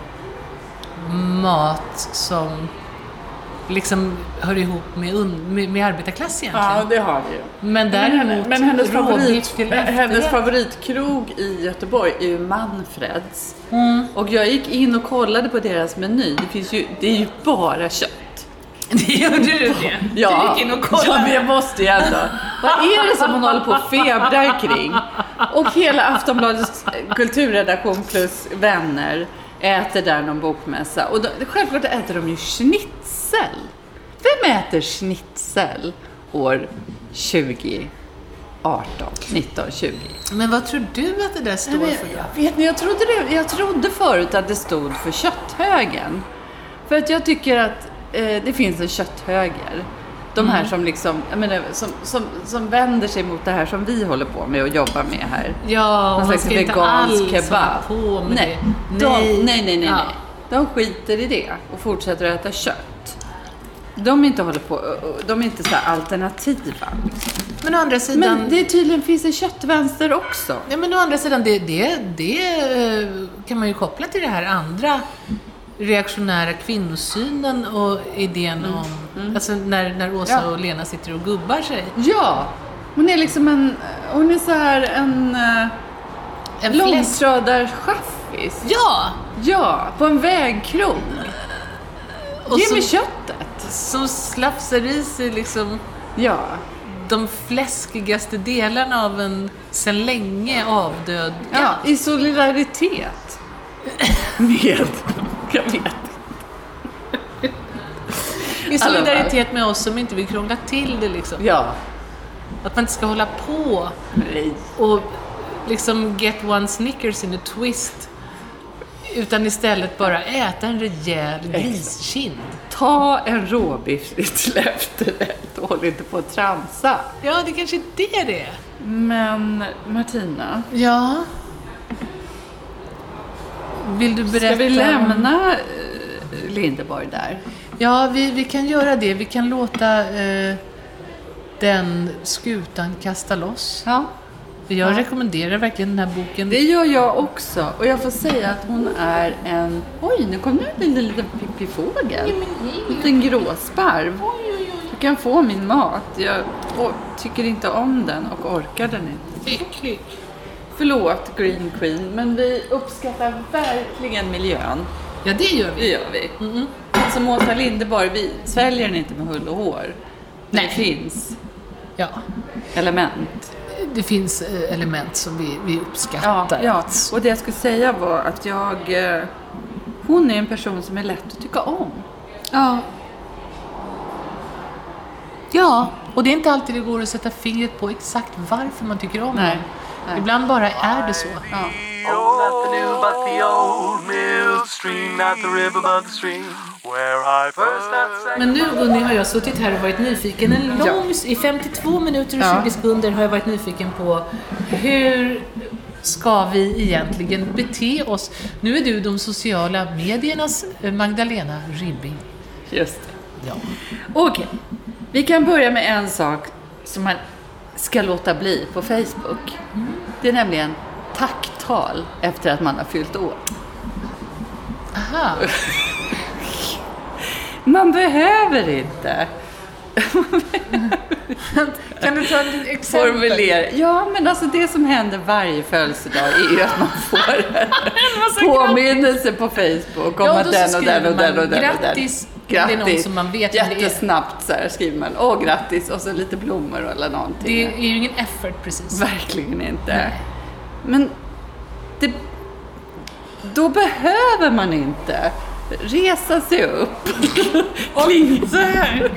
S1: mat som liksom hör ihop med, un, med, med arbetarklass egentligen.
S2: det har det ju.
S1: Men
S2: Men,
S1: däremot
S2: henne, men hennes,
S1: råbiff
S2: favorit,
S1: till
S2: hennes
S1: efterrätt.
S2: favoritkrog i Göteborg är ju Manfreds.
S1: Mm.
S2: Och jag gick in och kollade på deras meny. Det, finns ju, det är ju bara kött.
S1: Det gjorde du det?
S2: Ja,
S1: Du gick in och kollade.
S2: ja, men jag måste ju ändå. Vad är det som hon håller på och febrar kring? Och hela Aftonbladets kulturredaktion plus vänner äter där någon bokmässa. Och då, självklart äter de ju schnitzel. Vem äter schnitzel år tjugo arton, nitton, tjugo?
S1: Men vad tror du att det där står
S2: Nej, men
S1: för?
S2: jag vet ni, jag trodde, det, jag trodde förut att det stod för kötthögen. För att jag tycker att eh, det finns en kötthöger. De här som liksom, jag menar, som, som, som vänder sig mot det här som vi håller på med och jobbar med här.
S1: Ja,
S2: Någon
S1: man
S2: slags
S1: ska inte
S2: vegansk
S1: alls
S2: kebab.
S1: hålla på med
S2: Nej.
S1: det.
S2: De, nej, nej, nej,
S1: Ja.
S2: nej. De skiter i det och fortsätter att äta kött. De är inte håller på, de är inte så här alternativa.
S1: Men å andra sidan...
S2: Men det är tydligen finns en köttvänster också.
S1: Ja, men å andra sidan, det, det, det eh, kan man ju koppla till det här andra reaktionära kvinnosynen och idén om... Alltså när, när Åsa
S2: Ja.
S1: och Lena sitter och gubbar sig.
S2: Ja, hon är liksom en, hon är så här en, uh,
S1: En fläsk...
S2: långtradarchaffis.
S1: Ja!
S2: Ja, på en vägkrog.
S1: Och
S2: Ge
S1: som,
S2: mig köttet.
S1: som slafsar i sig liksom
S2: Ja.
S1: de fläskigaste delarna av en sedan länge avdöd
S2: Ja, i solidaritet med, jag vet.
S1: I solidaritet med oss som inte vill krångla till det liksom.
S2: Ja.
S1: Att man inte ska hålla på
S2: Nej.
S1: och liksom get one Snickers in a twist. Utan istället bara äta en rejäl griskind.
S2: Ta en råbiff till efterrätt och håll inte på att tramsa.
S1: Ja, det kanske är det det är.
S2: Men Martina,
S1: Ja. Vill du berätta?
S2: ska vi
S1: om-
S2: lämna eh, Lindeborg där?
S1: Ja, vi, vi kan göra det. Vi kan låta eh, den skutan kasta loss.
S2: Ja.
S1: Jag rekommenderar verkligen den här boken.
S2: Det gör jag också. Och jag får säga att hon är en... Oj, nu kom det en liten pippifågel. En liten gråsparv. Du kan få min mat. Jag å- tycker inte om den och orkar den inte.
S1: Äckligt.
S2: Förlåt, Green Queen, men vi uppskattar verkligen miljön.
S1: Ja, det gör
S2: Det
S1: vi.
S2: gör vi. Som Åsa Linderborg, vi sväljer den inte med hull och hår.
S1: Nej.
S2: Det finns
S1: Ja,
S2: element.
S1: det finns eh, element som vi, vi
S2: Ja,
S1: uppskattar.
S2: ja, och det jag skulle säga var att jag... eh, Hon är en person som är lätt att tycka om.
S1: Ja. Ja, och det är inte alltid det går att sätta fingret på exakt varför man tycker om
S2: Nej.
S1: dem.
S2: Nej.
S1: Ibland bara är det så.
S2: Ja.
S7: Oh, not the new, but the old mill stream, not the river, but the stream, where I first had sang.
S1: Men nu, Gunni, har jag suttit här och varit nyfiken. En lång, I femtiotvå minuter och
S2: Ja.
S1: tjugo sekunder har jag varit nyfiken på hur ska vi egentligen bete oss. Nu är du de sociala mediernas eh, Magdalena Ribbing.
S2: Just det.
S1: Ja.
S2: Okej, vi kan börja med en sak som man ska låta bli på Facebook. Det är nämligen tacktal efter att man har fyllt år.
S1: Aha.
S2: Man behöver inte
S1: Kan du ta ett exempel?
S2: formulera. Ja, men alltså det som händer varje födelsedag är ju att man får påminnelse på Facebook om
S1: Ja,
S2: att
S1: då så
S2: den och den och
S1: skriver
S2: den och
S1: man
S2: den och den.
S1: grattis. Det är någon som man vet vem det är.
S2: Jättesnabbt så här skriver man, åh grattis, och så lite blommor eller någonting.
S1: Det är ju ingen effort precis.
S2: Verkligen inte.
S1: Nej.
S2: Men det, då behöver man inte resa sig upp. Kling så här.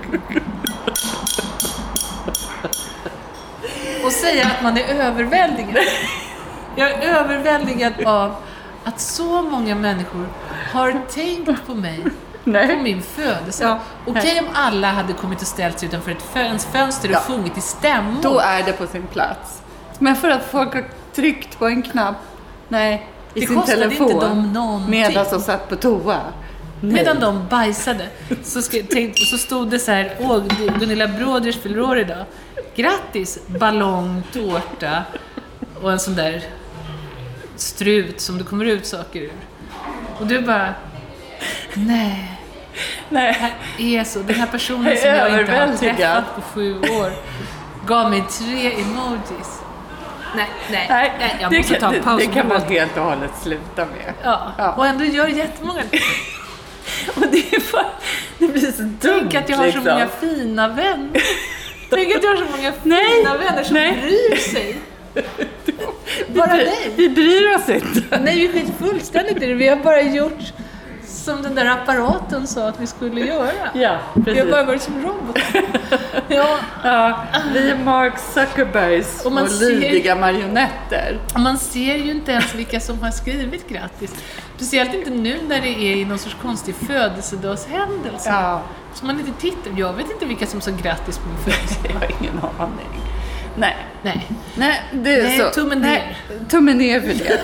S1: Och säga att man är överväldigad. Jag är överväldigad av att så många människor har tänkt på mig på
S2: Nej.
S1: min födelse.
S2: Ja.
S1: Okej om alla hade kommit och ställt sig utanför ett föns fönster och
S2: Ja.
S1: sjungit i stämmor.
S2: Då är det på sin plats. Men för att folk har tryckt på en knapp, nej, i
S1: Det
S2: sin
S1: kostade
S2: telefon,
S1: inte dem någonting.
S2: medan de satt på toa. Nej.
S1: Medan de bajsade så, skri- tänk, så stod det så här: åh, Gunilla Broders fyller år idag. Grattis, ballong, tårta och en sån där strut som det kommer ut saker ur. Och du bara, nej,
S2: Nej.
S1: det här är så. Den här personen
S2: Jag är
S1: som jag inte har
S2: överväldigad.
S1: träffat på sju år gav mig tre emojis. Nej, nej, nej, jag
S2: det
S1: måste
S2: kan,
S1: ta en
S2: det,
S1: paus.
S2: det kan man helt och hållet sluta med.
S1: Ja,
S2: Ja.
S1: och ändå gör jättemånga det.
S2: Och det, är bara, det blir så dumt.
S1: Tänk att jag har så
S2: liksom.
S1: många fina vänner. Tänk att jag har så många
S2: Nej,
S1: fina vänner som
S2: nej.
S1: bryr sig. Bara
S2: vi,
S1: dig.
S2: vi bryr oss inte.
S1: Nej, vi skiter fullständigt i det. Vi har bara gjort som den där apparaten sa att vi skulle göra.
S2: Ja,
S1: Vi har
S2: precis.
S1: bara varit som robotar. Ja,
S2: Ja, vi är Mark Zuckerbergs
S1: Och
S2: och
S1: man ser-
S2: lydiga marionetter.
S1: och man ser ju inte ens vilka som har skrivit grattis. Speciellt inte nu när det är i någon sorts konstig födelsedagshändelse.
S2: Ja,
S1: Så man inte tittar. Jag vet inte vilka som sa grattis på min födelsedag.
S2: jag har ingen aning. Nej,
S1: Nej.
S2: nej, det är
S1: Nej,
S2: så.
S1: tummen
S2: Nej, tummen ner för det.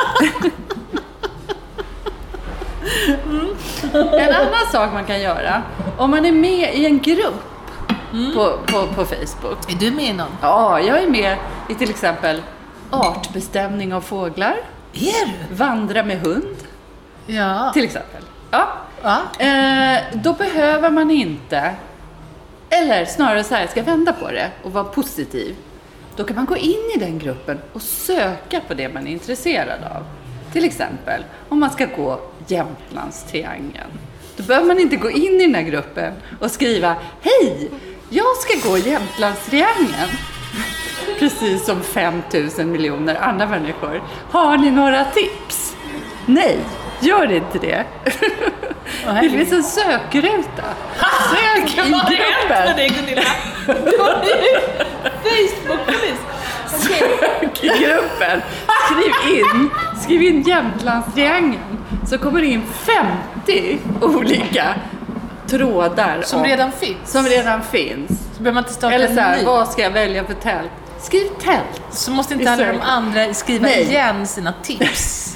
S2: En annan sak man kan göra, om man är med i en grupp på, på, på Facebook.
S1: Är du med i någon?
S2: Ja, jag är med i till exempel artbestämning av fåglar,
S1: Är du?
S2: vandra med hund
S1: Ja.
S2: till exempel. Ja.
S1: Ja.
S2: Eh, då behöver man inte, eller snarare så här, jag ska vända på det och vara positiv. Då kan man gå in i den gruppen och söka på det man är intresserad av. Till exempel, om man ska gå Jämtlandstriangeln. Då behöver man inte gå in i den här gruppen och skriva: hej, jag ska gå Jämtlandstriangeln. Precis som fem tusen miljoner andra människor. Har ni några tips? Nej, gör inte det. Det finns en sökruta. Sök i gruppen.
S1: dig, Gunilla. Du har ju
S2: Facebook-polis. Sök i gruppen. Skriv in, skriv in Jämtlandstriangeln. Så kommer det in femtio olika trådar.
S1: Som
S2: om,
S1: redan finns.
S2: Som redan finns.
S1: Så behöver man inte starta
S2: Eller så
S1: en
S2: här,
S1: ny.
S2: vad ska jag välja för tält? Skriv tält.
S1: Så måste inte
S2: I
S1: alla de
S2: söken.
S1: andra skriva
S2: Nej.
S1: igen sina tips.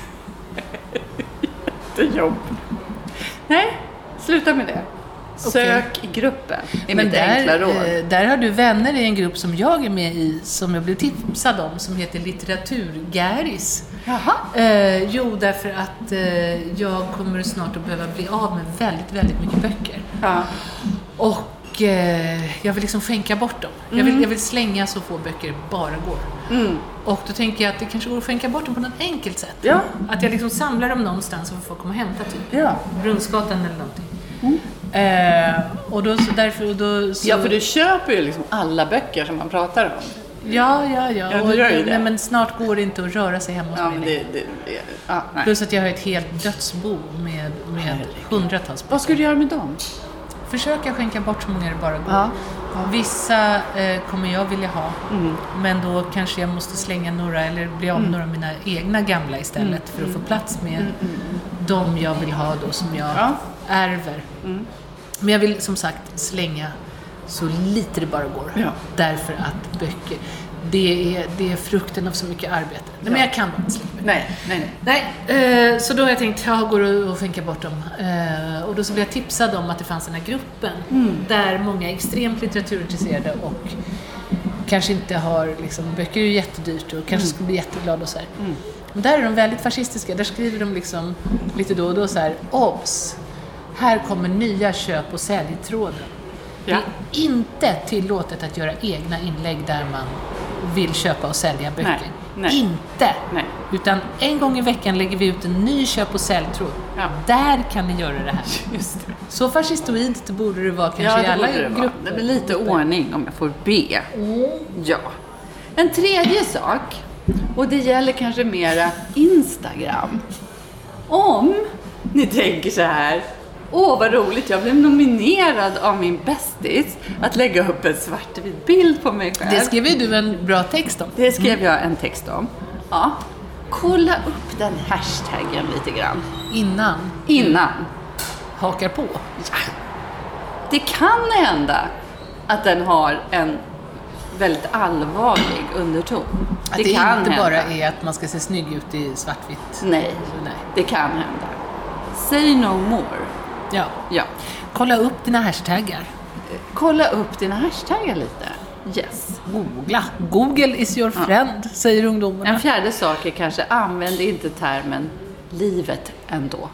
S2: Det är jobb. Nej, sluta med det. Sök i gruppen. Det är
S1: Men
S2: mitt enkla råd.
S1: där, eh, där har du vänner i en grupp som jag är med i, som jag blev tipsad om, som heter Litteraturgäris.
S2: Jaha.
S1: Eh, jo, därför att eh, jag kommer snart att behöva bli av med väldigt, väldigt mycket böcker.
S2: Ja.
S1: Och eh, jag vill liksom skänka bort dem. Jag, vill, jag vill slänga så få böcker det bara går.
S2: Mm.
S1: Och då tänker jag att det kanske går att skänka bort dem på något enkelt sätt.
S2: Ja.
S1: Att jag liksom samlar dem någonstans och får komma och hämta typ.
S2: Ja.
S1: Brunnsgatan eller någonting. Eh, och då så därför och då så,
S2: Ja, för du köper ju liksom alla böcker som man pratar om.
S1: Ja, ja, ja.
S2: Ja,
S1: och,
S2: du gör ju det.
S1: nej, men snart går det inte att röra sig hemma hos
S2: Ja,
S1: mig
S2: men
S1: längre.
S2: det, det, det, ja, nej.
S1: Plus att jag har ett helt dödsbo med, med hundratals
S2: Vad ska du göra med dem?
S1: Försöka skänka bort så många det bara går.
S2: Ja.
S1: Vissa eh, kommer jag vilja ha,
S2: Mm.
S1: men då kanske jag måste slänga några eller bli av med några av mina egna gamla istället för att få plats med de jag vill ha då som jag
S2: Ja.
S1: ärver. Men jag vill som sagt slänga så lite det bara går.
S2: Ja.
S1: Därför att böcker, det är, det är frukten av så mycket arbete. Nej, men jag kan bara inte slänga böcker.
S2: Nej, nej, nej.
S1: Nej, eh, så då har jag tänkt, jag går och skänka bort dem. Eh, och då så blev jag tipsad om att det fanns den här gruppen där många är extremt litteraturintresserade och kanske inte har, liksom, böcker är ju jättedyrt och kanske skulle bli jätteglada och så här. Men där är de väldigt fascistiska, där skriver de liksom lite då och då så här: obs, här kommer nya köp- och säljtråden.
S2: Ja.
S1: Det är inte tillåtet att göra egna inlägg där man vill köpa och sälja böcker.
S2: Nej, nej.
S1: Inte.
S2: Nej.
S1: Utan en gång i veckan lägger vi ut en ny köp- och säljtråd.
S2: Ja.
S1: Där kan ni göra det här.
S2: Just det.
S1: Så fascistoidt det borde det vara kanske
S2: Ja,
S1: i
S2: det
S1: alla
S2: borde det vara.
S1: grupper.
S2: Det blir lite ordning om jag får be. Ja. En tredje sak, och det gäller kanske mera Instagram. Om ni tänker så här: åh vad roligt, jag blev nominerad av min bästis att lägga upp en svartvit bild på mig själv.
S1: Det skrev ju du en bra text om.
S2: Det skrev jag en text om. Ja. Kolla upp den hashtaggen lite grann
S1: Innan
S2: innan.
S1: hakar på.
S2: Det kan hända att den har en väldigt allvarlig underton.
S1: Att det,
S2: kan
S1: inte
S2: hända.
S1: bara är att man ska se snygg ut i svartvitt.
S2: Nej,
S1: Nej.
S2: det kan hända. Say no more.
S1: Ja.
S2: Ja.
S1: Kolla upp dina hashtaggar.
S2: Kolla upp dina hashtaggar lite. Yes.
S1: Googla. Google is your friend, säger ungdomarna.
S2: En fjärde sak är kanske, använd inte termen livet ändå.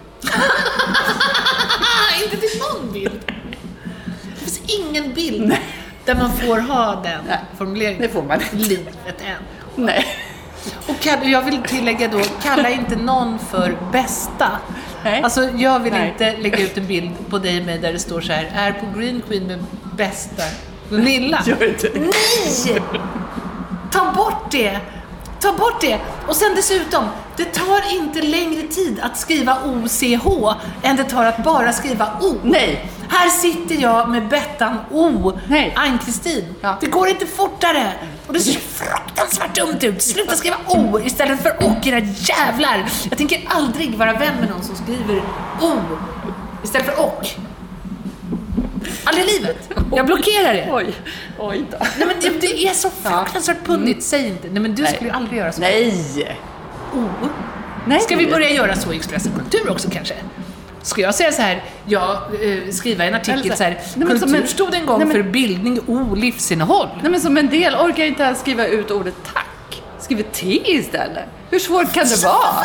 S1: Inte till någon bild. Det finns ingen bild där man får ha den
S2: Nej,
S1: formuleringen.
S2: det får man inte.
S1: Livet än.
S2: Nej.
S1: Och kall- jag vill tillägga då, kalla inte någon för bästa.
S2: Nej.
S1: Alltså jag vill
S2: Nej.
S1: inte lägga ut en bild på dig och mig där det står så här: är på Green Queen med bästa Gunilla.
S2: Gör inte det.
S1: Nej! Ta bort det! Ta bort det! Och sen dessutom, det tar inte längre tid att skriva O C H än det tar att bara skriva O.
S2: Nej.
S1: Här sitter jag med Bettan O.
S2: Nej.
S1: Ann-Kristin.
S2: Ja.
S1: Det går inte fortare. Och det ser fruktansvärt dumt ut. Sluta skriva O istället för och, era jävlar. Jag tänker aldrig vara vän med någon som skriver O istället för och. Aldrig i livet. Jag blockerar det.
S2: Oj, oj då.
S1: Nej, men det, det är så fruktansvärt pundigt. Säg inte. Nej, men du
S2: Nej.
S1: skulle ju aldrig göra så.
S2: Nej.
S1: O.
S2: Nej.
S1: Ska vi börja göra så i Expressen Kultur också kanske? Ska jag säga så här, jag eh, skriva en artikel
S2: Eller så-
S1: så här,
S2: Nej, men som
S1: kultur
S2: en-
S1: stod en gång
S2: Nej, men-
S1: för bildning, o, livsinnehåll.
S2: Nej, men som en del orkar inte ens skriva ut ordet tack. Skriver T istället. Hur svårt kan det vara?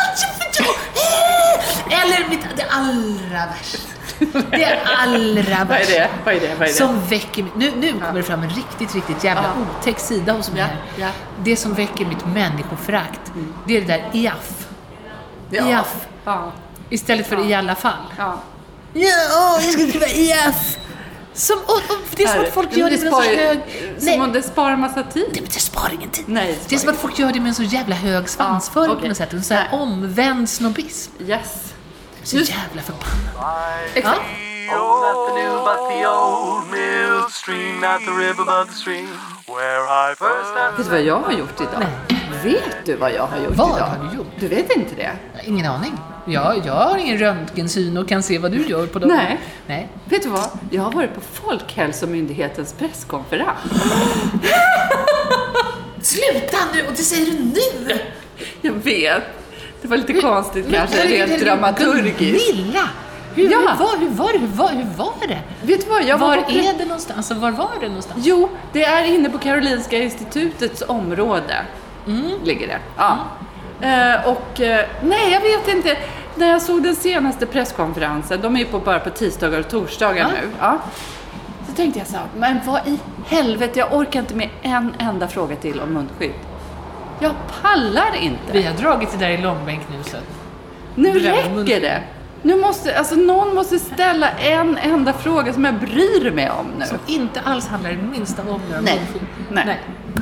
S1: Eller mitt, det allra värsta. Det allra
S2: Vad är
S1: värsta.
S2: det? Vad är det? Vad är det?
S1: Som väcker mitt, nu, nu kommer det fram en riktigt, riktigt jävla
S2: Ja.
S1: otäck sida hos mig
S2: Ja,
S1: här.
S2: ja.
S1: Det som väcker mitt människoförakt, det är det där iaff.
S2: Ja.
S1: Iaff.
S2: Ja.
S1: Istället för i alla fall.
S2: Ja.
S1: Ja, åh, jag ska skriva iaff. Som, och, och, det är som att folk gör det med en så
S2: spar-
S1: hög...
S2: Som om det sparar massa tid.
S1: Det, det sparar ingen tid.
S2: Nej, det
S1: det är
S2: sparar
S1: som att folk gör det med en så jävla hög svansföring
S2: Ja,
S1: på
S2: okej.
S1: något sätt. En sån här
S2: Nej.
S1: omvänd snobbism.
S2: Yes.
S1: Så jävla förbannad.
S2: Exakt.
S7: Oh, nothing new but the old mill stream, not the river but the stream. where I first had
S2: Vet du vad jag har gjort idag? Vet du vad jag har gjort
S1: Vad
S2: idag?
S1: har du gjort?
S2: Du vet inte det?
S1: Ingen aning. Jag, jag har ingen röntgensyn och kan se vad du gör på dem.
S2: Nej.
S1: Nej.
S2: Vet du vad? Jag har varit på Folkhälsomyndighetens presskonferens.
S1: Sluta nu! Och det säger du nu!
S2: Jag vet. Det var lite konstigt kanske,
S1: Men,
S2: rent
S1: herregud,
S2: dramaturgiskt.
S1: Gunilla! Hur,
S2: Ja.
S1: hur, var, hur, var, hur, var, hur var det?
S2: Vet du vad? Jag
S1: Var
S2: var på pre-
S1: är det någonstans? Alltså, var var det någonstans?
S2: Jo, det är inne på Karolinska institutets område. Ligger det. Ja. Eh, och eh, nej, jag vet inte. När jag såg den senaste presskonferensen, de är ju på, bara på tisdagar och torsdagar
S1: Ja.
S2: nu. Ja. Så tänkte jag så här, men vad i helvete, jag orkar inte med en enda fråga till om munskydd. Jag pallar inte.
S1: Vi har dragit det där i långbänk nu så.
S2: Nu
S1: Det där med
S2: räcker
S1: munskydd.
S2: det. Nu måste, alltså någon måste ställa en enda fråga som jag bryr mig om nu.
S1: Som inte alls handlar det minsta om några
S2: Nej.
S1: munskydd.
S2: Nej.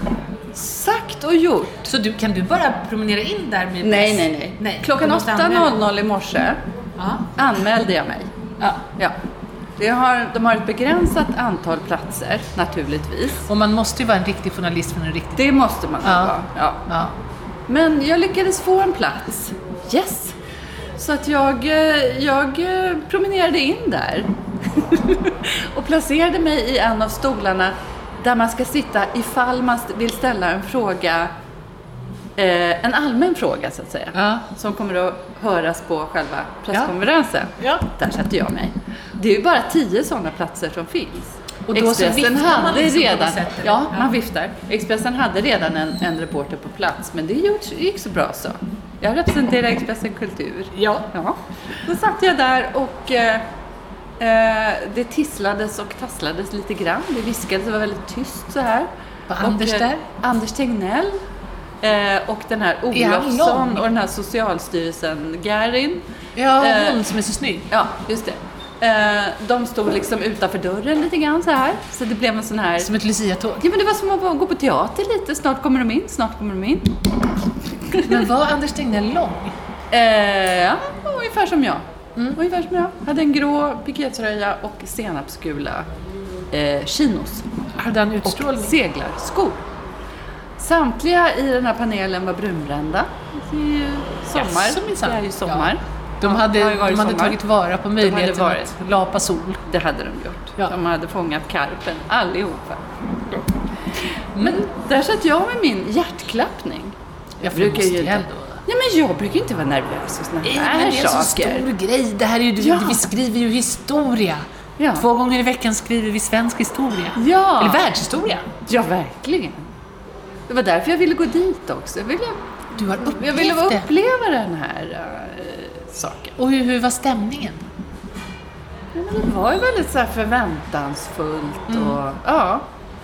S2: Sagt och gjort.
S1: Så du, kan du bara promenera in där med
S2: Nej,
S1: press?
S2: nej, nej.
S1: nej.
S2: Klockan
S1: du måste
S2: åtta
S1: anmäla.
S2: noll noll i morse
S1: Ja.
S2: anmälde jag mig.
S1: Ja.
S2: Ja. Det har, de har ett begränsat antal platser, naturligtvis.
S1: Och man måste ju vara en riktig journalist för en riktig...
S2: Det måste man
S1: Ja.
S2: vara. Ja.
S1: Ja.
S2: Men jag lyckades få en plats. Yes! Så att jag, eh, jag eh, promenerade in där. Och placerade mig i en av stolarna där man ska sitta ifall man vill ställa en fråga. Eh, en allmän fråga så att säga.
S1: Ja.
S2: Som kommer att höras på själva presskonferensen.
S1: Ja.
S2: Där satte jag mig. Det är ju bara tio sådana platser som finns.
S1: Och då så
S2: Expressen
S1: viftar man
S2: hade
S1: liksom på
S2: redan,
S1: något sätt, eller?
S2: ja,
S1: Ja.
S2: man viftar. Expressen hade redan en, en reporter på plats, men det gick, gick så bra så. Jag representerar Expressen Kultur.
S1: Ja.
S2: Ja. Då satt jag där och eh, eh, det tisslades och tasslades lite grann. Det viskades, det var väldigt tyst så här.
S1: Var
S2: Och,
S1: Anders
S2: eh,
S1: där?
S2: Anders Tegnell eh, och den här
S1: Är han
S2: Olofsson
S1: lång?
S2: och den här Socialstyrelsen Garin.
S1: Ja,
S2: Eh,
S1: hon som är så snygg.
S2: Ja, just det. Eh, de stod liksom utanför dörren lite grann så här. Så det blev en sån här...
S1: Som ett Lucia-tåg.
S2: Ja, men det var som att gå på teater lite. Snart kommer de in, snart kommer de in.
S1: Men var Anders Tegnell lång?
S2: Eh, ja, ungefär som jag. Mm. Ungefär som jag. Hade en grå pikétröja och senapsgula eh, chinos.
S1: Hade han
S2: Och
S1: utstrålning?
S2: seglarskor. Samtliga i den här panelen var brunbrända. Det är ju sommar.
S1: Jaså, minsann.
S2: Det är ju sommar.
S1: De hade,
S2: det har ju varit
S1: de hade
S2: sommar.
S1: tagit vara på möjligheten
S2: varit.
S1: att lapa sol.
S2: Det hade de gjort.
S1: Ja.
S2: De hade fångat karpen, allihopa. Men där satt jag med min hjärtklappning.
S1: Jag
S2: brukar
S1: måste
S2: ju inte-
S1: ändå.
S2: Ja, men jag brukar inte vara nervös och såna
S1: Nej,
S2: här
S1: men det är en så
S2: saker.
S1: stor grej. Det här är ju,
S2: Ja.
S1: vi skriver ju historia.
S2: Ja.
S1: Två gånger i veckan skriver vi svensk historia.
S2: Ja.
S1: Eller världshistoria.
S2: Ja, verkligen. Det var därför jag ville gå dit också. Jag ville,
S1: Du har upplevt
S2: jag ville
S1: det.
S2: uppleva den här äh, saken.
S1: Och hur, hur var stämningen?
S2: Ja, men det var ju väldigt så här förväntansfullt
S1: Mm.
S2: och ja.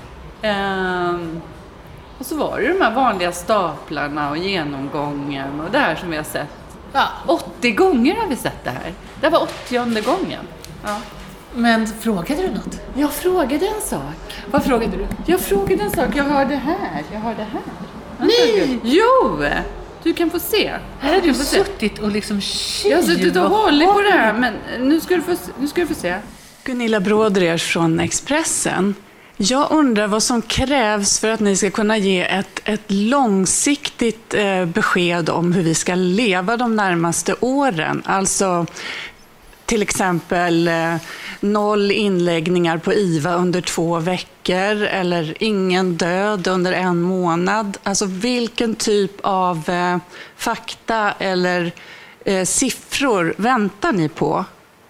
S2: Ehm, och så var det ju de här vanliga staplarna och genomgången och det här som vi har sett.
S1: Ja.
S2: åttio gånger har vi sett det här. Det var åttionde gången. Ja.
S1: Men frågade du något?
S2: Jag frågade en sak.
S1: Vad frågade du?
S2: Jag frågade en sak. Jag hörde här. Jag hörde här.
S1: Nej!
S2: Jo! Du kan få se.
S1: Här har du
S2: får se.
S1: suttit och liksom
S2: Jag har suttit och
S1: vad
S2: hållit på det här,
S1: har
S2: men nu ska du få, nu ska du få se.
S8: Gunilla Bråders från Expressen. Jag undrar vad som krävs för att ni ska kunna ge ett, ett långsiktigt eh, besked om hur vi ska leva de närmaste åren. Alltså till exempel eh, noll inläggningar på I V A under två veckor eller ingen död under en månad. Alltså vilken typ av eh, fakta eller eh, siffror väntar ni på?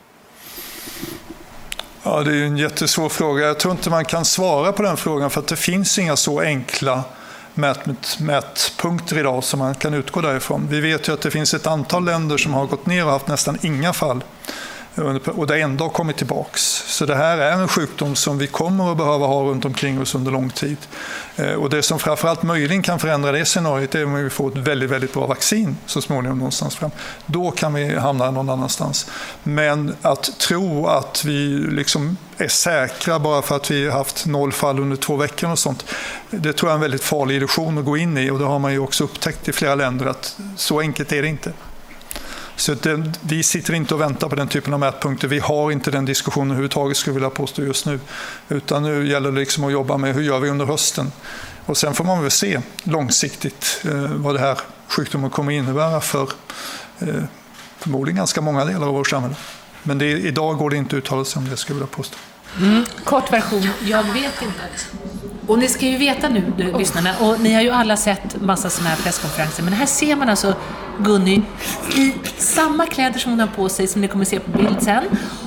S9: Ja, det är ju en jättesvår fråga. Jag tror inte man kan svara på den frågan för att det finns inga så enkla mät, mätpunkter idag som man kan utgå därifrån. Vi vet ju att det finns ett antal länder som har gått ner och haft nästan inga fall och det ändå har kommit tillbaks. Så det här är en sjukdom som vi kommer att behöva ha runt omkring oss under lång tid. Och det som framförallt möjligen kan förändra det scenariot är om vi får ett väldigt, väldigt bra vaccin så småningom någonstans fram. Då kan vi hamna någon annanstans. Men att tro att vi liksom är säkra bara för att vi har haft noll fall under två veckor och sånt, det tror jag är en väldigt farlig illusion att gå in i och det har man ju också upptäckt i flera länder att så enkelt är det inte. Så det, vi sitter inte och väntar på den typen av mätpunkter. Vi har inte den diskussionen överhuvudtaget, skulle jag vilja påstå just nu. Utan nu gäller det liksom att jobba med hur gör vi under hösten. Och sen får man väl se långsiktigt eh, vad det här sjukdomen kommer innebära för eh, förmodligen ganska många delar av vårt samhälle. Men det, idag går det inte uttala sig om det, skulle jag vilja påstå.
S1: Mm. Kort version, jag vet inte. Och ni ska ju veta nu, du, oh. lyssnarna, och ni har ju alla sett massa sådana här presskonferenser, men här ser man alltså Gunny i samma kläder som hon har på sig, som ni kommer se på bild sen.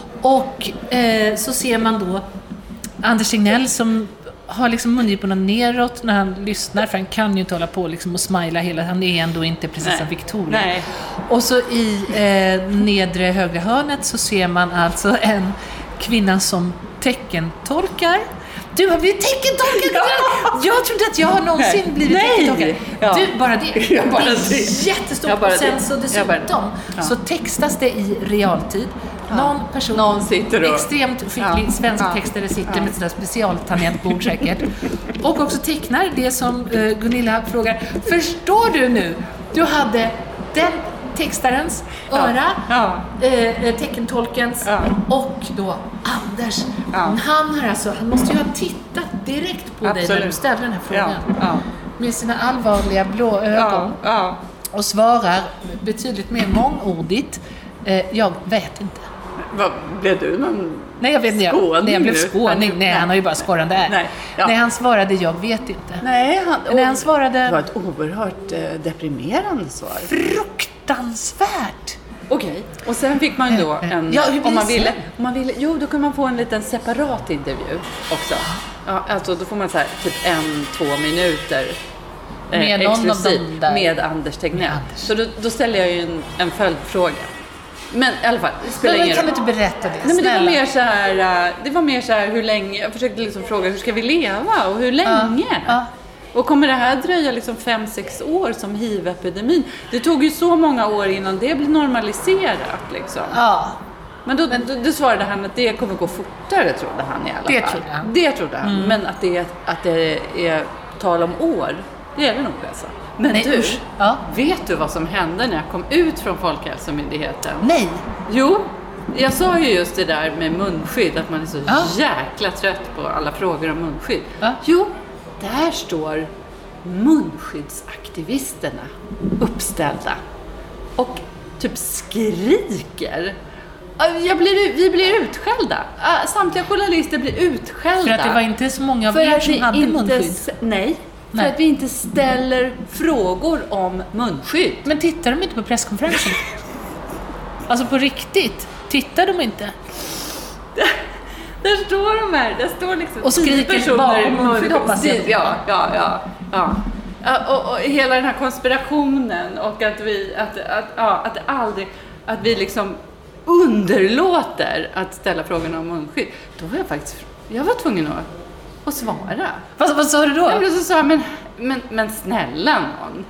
S1: Och eh, så ser man då Anders Tegnell som har liksom mungiporna neråt när han lyssnar, för han kan ju inte hålla på liksom och smila hela, han är ändå inte prinsessan Victoria. Nej. Och så i eh, nedre högra hörnet så ser man alltså en kvinna som teckentolkar. Du har blivit teckentolkad! Ja. Jag trodde att jag har någonsin Nej. blivit teckentolkad. Ja. Du, bara det. Jag bara det är jättestort. Och sen så dessutom ja. så textas det i realtid. Ja. Någon person, Någon sitter och... extremt skicklig ja. svensk ja. textare sitter ja. med sådär specialtangentbord säkert. Och också tecknar det som uh, Gunilla frågar. Förstår du nu? Du hade den textarens öra, ja. Ja. Eh, teckentolkens ja. och då Anders. Ja. Han har alltså, han måste ju ha tittat direkt på Absolut. dig när du ställde den här frågan. Ja. Ja. Med sina allvarliga blå ögon. Ja. Ja. Och svarar betydligt mer mångordigt. Eh, jag vet inte.
S2: Vad, blev du någon
S1: Nej, jag vet inte.
S2: skåning?
S1: Nej, jag blev skåning. Nej, han har ju bara skorrande där. Nej, ja. Nej, han svarade jag vet inte.
S2: Nej, han,
S1: Nej, han svarade...
S2: Det var ett oerhört eh, deprimerande svar.
S1: Fruktansvärt!
S2: Okej, okay. Och sen fick man då en... Ja, om man ville, om man ville, jo, då kan man få en liten separat intervju också. Ja, alltså då får man så här, typ en, två minuter eh,
S1: med någon av dem där.
S2: Med Anders Tegnell. Så då, då ställer jag ju en, en följdfråga. Men i alla fall, det spelar ingen roll.
S1: Kan du inte berätta det?
S2: Nej, men det var mer så här, det var mer så här hur länge, jag försökte liksom fråga hur ska vi leva och hur länge? Ja, ja. Och kommer det här dröja liksom fem, sex år som hiv-epidemin? Det tog ju så många år innan det blev normaliserat liksom. Ja. Men då, men, då, då svarade han att det kommer gå fortare, trodde han i alla
S1: det
S2: fall.
S1: Trodde han.
S2: Det trodde han. Mm. Men att det, att det är tal om år, det är det nog alltså. Men Nej, du, ja. vet du vad som hände när jag kom ut från Folkhälsomyndigheten?
S1: Nej.
S2: Jo, jag sa ju just det där med munskydd, att man är så ja. jäkla trött på alla frågor om munskydd. Ja. Jo, där står munskyddsaktivisterna uppställda och typ skriker. Jag blir, vi blir utskällda. Samtliga journalister blir utskällda.
S1: För att det var inte så många av er som hade inte, munskydd?
S2: Nej. För Nej. att vi inte ställer frågor om munskydd.
S1: Men tittar de inte på presskonferensen? Alltså på riktigt, tittar de inte?
S2: Där står de här, där står liksom
S1: och skriker bara om munskydd, hoppas jag.
S2: Ja, ja, ja, ja. Och, och hela den här konspirationen och att vi, att, att, ja, att det aldrig, att vi liksom underlåter att ställa frågorna om munskydd. Då var jag faktiskt, jag var tvungen att och svara.
S1: Vad, vad sa du då?
S2: Jag så sa, men, men, men snälla någon.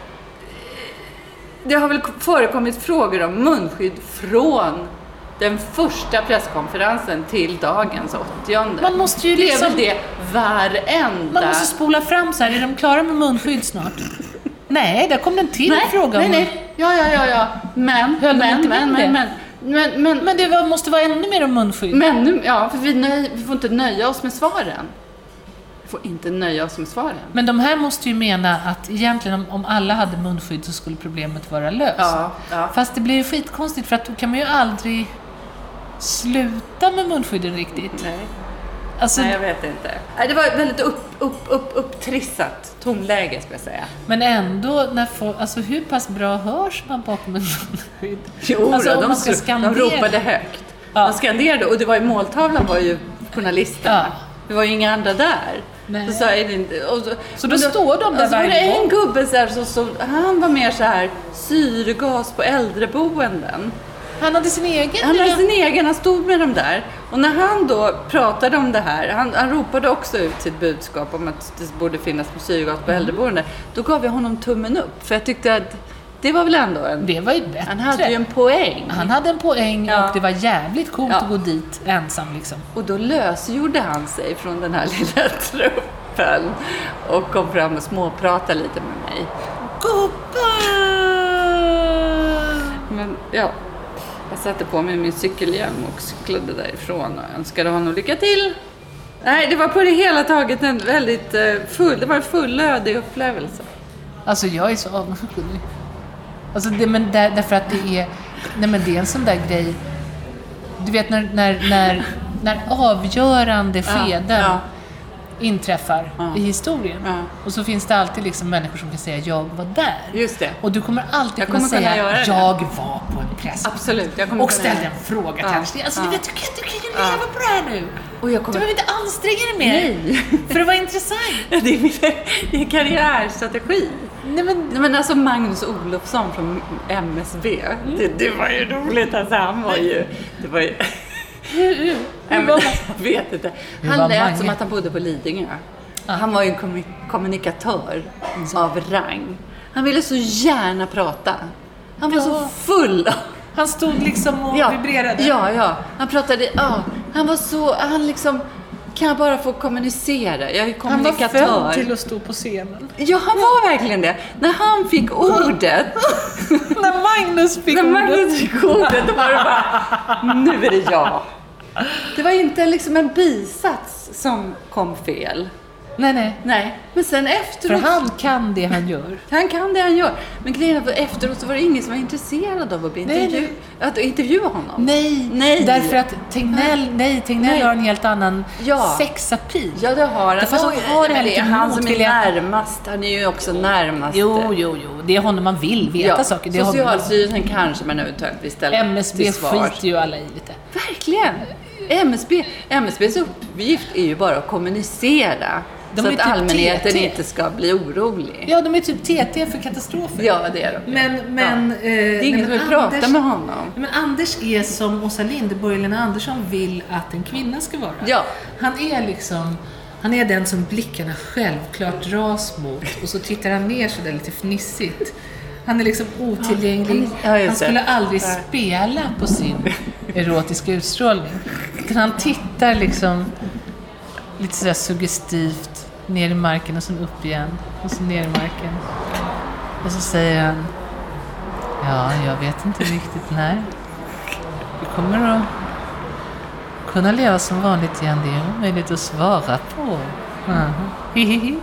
S2: Det har väl förekommit frågor om munskydd från den första presskonferensen till dagens åttionde.
S1: Man måste ju liksom...
S2: Det är väl det varenda...
S1: Man måste spola fram så här, är de klara med munskydd snart? Nej, där kom den till
S2: nej,
S1: frågan.
S2: Nej, nej, ja, ja, ja, ja. Men, men, men, men, men, men. Men, men,
S1: men det måste vara ännu mer om munskydd.
S2: Men, ja, för vi, nöj, vi får inte nöja oss med svaren. Vi får inte nöja oss med svaren.
S1: Men de här måste ju mena att egentligen om, om alla hade munskydd så skulle problemet vara löst.
S2: Ja, ja.
S1: Fast det blir ju skitkonstigt för att då kan man ju aldrig sluta med munskydden riktigt.
S2: Nej.
S1: Alltså,
S2: Nej, jag vet inte. Det var ett väldigt upp, upp, upp, upptrissat tonläge, ska jag säga.
S1: Men ändå, när folk, alltså, hur pass bra hörs man bakom en munskydd?
S2: Jo,
S1: alltså,
S2: då, de, ska de ropade högt. Ja. De skanderade, och det var ju måltavlan var ju journalisterna. Ja. Det var ju inga andra där. Så, så, och så,
S1: så då, då står de där
S2: och så var det en gubbe så, här, så, så han var mer så här syrgas på äldreboenden.
S1: Han hade sin egen?
S2: Han hade sin egen, han stod med dem där. Och när han då pratade om det här, han, han ropade också ut sitt budskap om att det borde finnas syrgas på äldreboenden. Då gav jag honom tummen upp, för jag tyckte att det var väl ändå en...
S1: Det var ju bättre.
S2: Han hade ju en poäng.
S1: Han hade en poäng, ja. Och det var jävligt coolt ja. att gå dit ensam liksom.
S2: Och då lösgjorde han sig från den här lilla truppen och kom fram och småpratade lite med mig.
S1: Gubbar!
S2: men ja. Jag satte på mig min cykelhjälm och cyklade därifrån och önskade honom lycka till. Nej, det var på det hela taget en väldigt full, det var en fullödig upplevelse.
S1: Alltså jag är så avundsjuk. Alltså det, men där, därför att det är, nej men det är en sån där grej. Du vet när, när, när, när avgörande skeden ja, ja. inträffar ja. i historien. Ja. Och så finns det alltid liksom människor som kan säga jag var där.
S2: Just det.
S1: Och du kommer alltid
S2: jag
S1: kunna
S2: kommer
S1: säga
S2: kunna
S1: jag var på en press.
S2: Absolut. Jag kommer
S1: och ställa
S2: kunna...
S1: en fråga
S2: ja.
S1: kanske. Alltså
S2: ja.
S1: du vet, du kan, du kan ju leva ja. på det här nu.
S2: Och jag kommer...
S1: Du behöver inte anstränga dig mer.
S2: Nej.
S1: För att vara intressant.
S2: Det är, min, det är karriärstrategi. Nej men, Nej, men alltså Magnus Olofsson från M S B. Mm. Det, det var ju roligt. Alltså, han var ju... Det var ju...
S1: Hur, hur, hur
S2: var jag vet inte. Han lät
S1: Mange.
S2: som att han bodde på Lidingö. Ah. Han var ju en kom- kommunikatör mm. av rang. Han ville så gärna prata. Han var ja. så full.
S1: Han stod liksom och
S2: ja.
S1: vibrerade.
S2: Ja, ja. Han pratade, ja. Han var så, han liksom, kan jag bara få kommunicera? Jag är kommunikatör.
S1: Han var född till att stå på scenen.
S2: Ja, han var verkligen det. När han fick ordet.
S1: När Magnus fick
S2: när
S1: ordet.
S2: När Magnus fick ordet, då var det bara, nu är det jag. Det var inte liksom en bisats som kom fel.
S1: Nej, nej.
S2: Nej, men sen efteråt...
S1: För han kan det han gör.
S2: Han kan det han gör. Men grejen var efteråt så var det ingen som var intresserad av att bli intervju... nej, nej. Att intervjua honom.
S1: Nej,
S2: nej.
S1: Därför att Tegnell, nej, Tegnell nej. har en helt annan
S2: ja.
S1: sexapil.
S2: Ja, det har han.
S1: Därför att han har det här lite
S2: han som är
S1: motvilliga...
S2: närmast. Han är ju också närmast.
S1: Jo, jo, jo. Det är honom man vill veta
S2: ja.
S1: saker. Det
S2: Socialstyrelsen man... kanske man eventuellt vill ställa
S1: M S B
S2: till svar.
S1: skiter ju alla i lite.
S2: Verkligen. M S B, M S B:s uppgift är ju bara att kommunicera. De så att typ allmänheten T T. Inte ska bli orolig.
S1: Ja, de är typ T T för katastrofer.
S2: Ja, det är de.
S1: Men, men,
S2: ja. eh, det är ingen som vill prata
S1: Anders,
S2: med honom.
S1: Men Anders är som Åsa Linderborg, Lena Andersson vill att en kvinna ska vara.
S2: Ja.
S1: Han är liksom, han är den som blickarna självklart dras mot. Och så tittar han ner så där lite fnissigt. Han är liksom otillgänglig.
S2: Ja,
S1: han skulle aldrig ja. spela på sin erotiska utstrålning. Han tittar liksom lite sådär suggestivt ner i marken och sen upp igen och så ner i marken. Och så säger han: ja, jag vet inte riktigt när vi kommer att kunna leva som vanligt igen. Det är omöjligt att svara på. Uh-huh.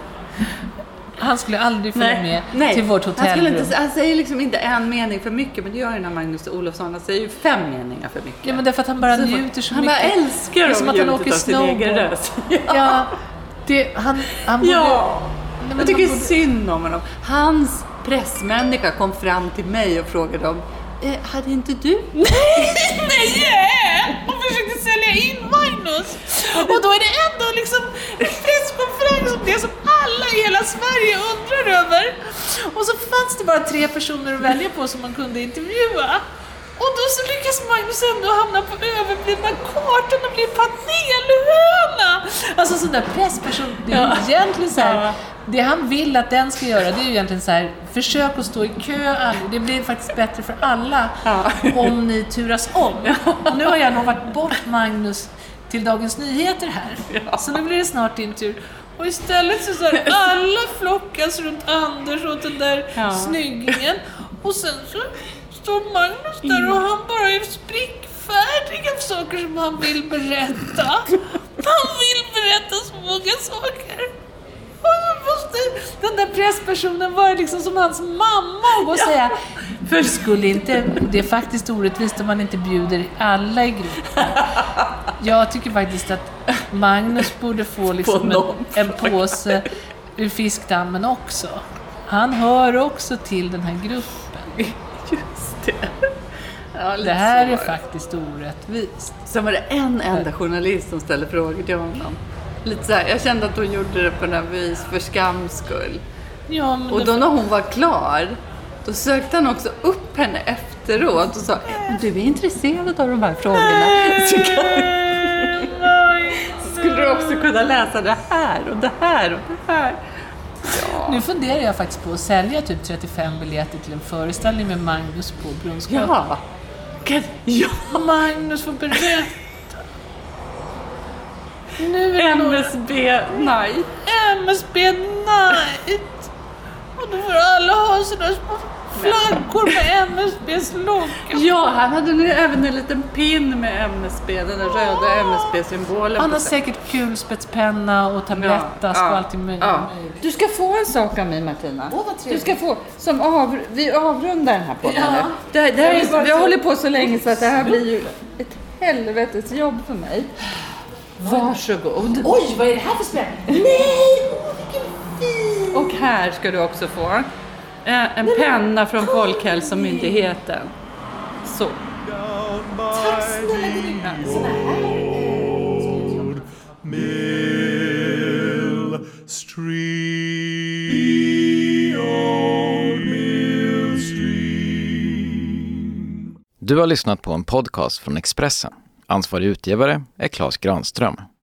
S1: Han skulle aldrig följa nej, med nej. till vårt hotellrum.
S2: Han, inte, han säger liksom inte en mening för mycket, men det gör ju när Magnus Olofsson. Han säger ju fem meningar för mycket.
S1: Ja, men därför att han bara så njuter så
S2: han
S1: mycket.
S2: Han bara älskar
S1: det som att han åker snowboard.
S2: Ja,
S1: ja det, han, han borde,
S2: ja.
S1: Nej,
S2: jag tycker
S1: borde...
S2: synd om honom. Hans pressmänniska kom fram till mig och frågade om eh, hade inte du?
S1: Nej, nej! Hon försökte sälja in Magnus. Och då är det ändå liksom en presskonferens om det som alla i hela Sverige undrar över. Och så fanns det bara tre personer att välja på som man kunde intervjua. Och då så lyckas Magnus ändå hamna på överblivna kartan och bli panelhöna. Alltså sån där pressperson, det är ja. egentligen så här, det han vill att den ska göra, det är ju egentligen så här: försök att stå i kö, det blir faktiskt bättre för alla ja. om ni turas om. Och nu har jag nog varit bort Magnus till Dagens Nyheter här. Ja. Så nu blir det snart din tur. Och istället så, så här, alla flockas runt Anders och den där ja. snyggingen. Och sen så står Magnus där och han bara är sprickfärdig av saker som han vill berätta. Han vill berätta så många saker. Och så måste den där presspersonen vara liksom som hans mamma och gå och säga: för skulle inte, det är faktiskt orättvist om man inte bjuder alla i gruppen. Jag tycker faktiskt att Magnus borde få liksom en, en påse ur fiskdammen också. Han hör också till den här gruppen.
S2: Just det. Ja,
S1: det här är faktiskt orättvist.
S2: Sen var det en enda journalist som ställde frågor till honom. Lite så här, jag kände att hon gjorde det på något vis för skams skull.
S1: Ja, men
S2: och då när hon var klar, då sökte han också upp henne efteråt och sa: du är intresserad av de här frågorna. Så, kan... så skulle du också kunna läsa det här och det här och det här. Ja.
S1: Nu funderar jag faktiskt på att sälja typ trettiofem biljetter till en föreställning med Magnus på Brunnsgatan.
S2: Ja. Kan... ja.
S1: Magnus får berätta. Nu är
S2: M S B Night.
S1: M S B Night. Och då får alla ha sådana små flaggor med M S B:s logga.
S2: Ja, han hade nu även en liten pin med M S B, den där röda M S B-symbolen.
S1: Han
S2: på
S1: har
S2: sig.
S1: säkert kulspetspenna och tablettask
S2: Ja,
S1: och allting möjligt.
S2: Ja. Du ska få en sak av mig, Martina.
S1: Åh, vad
S2: du
S1: trevligt.
S2: ska få, som av, vi avrundar den här podden
S1: Ja.
S2: nu. Det, det här
S1: Jag vill bara
S2: är, vi har
S1: så-
S2: hållit på så länge så att det här blir ju ett helvetes jobb för mig. Varsågod.
S1: Oj, vad är det här för spel?
S2: Och här ska du också få eh, en penna från Folkhälsomyndigheten. Så.
S1: Tack snälla Gunilla. Såna här.
S9: Mill Stream. Mill Stream.
S10: Du har lyssnat på en podcast från Expressen. Ansvarig utgivare är Claes Granström.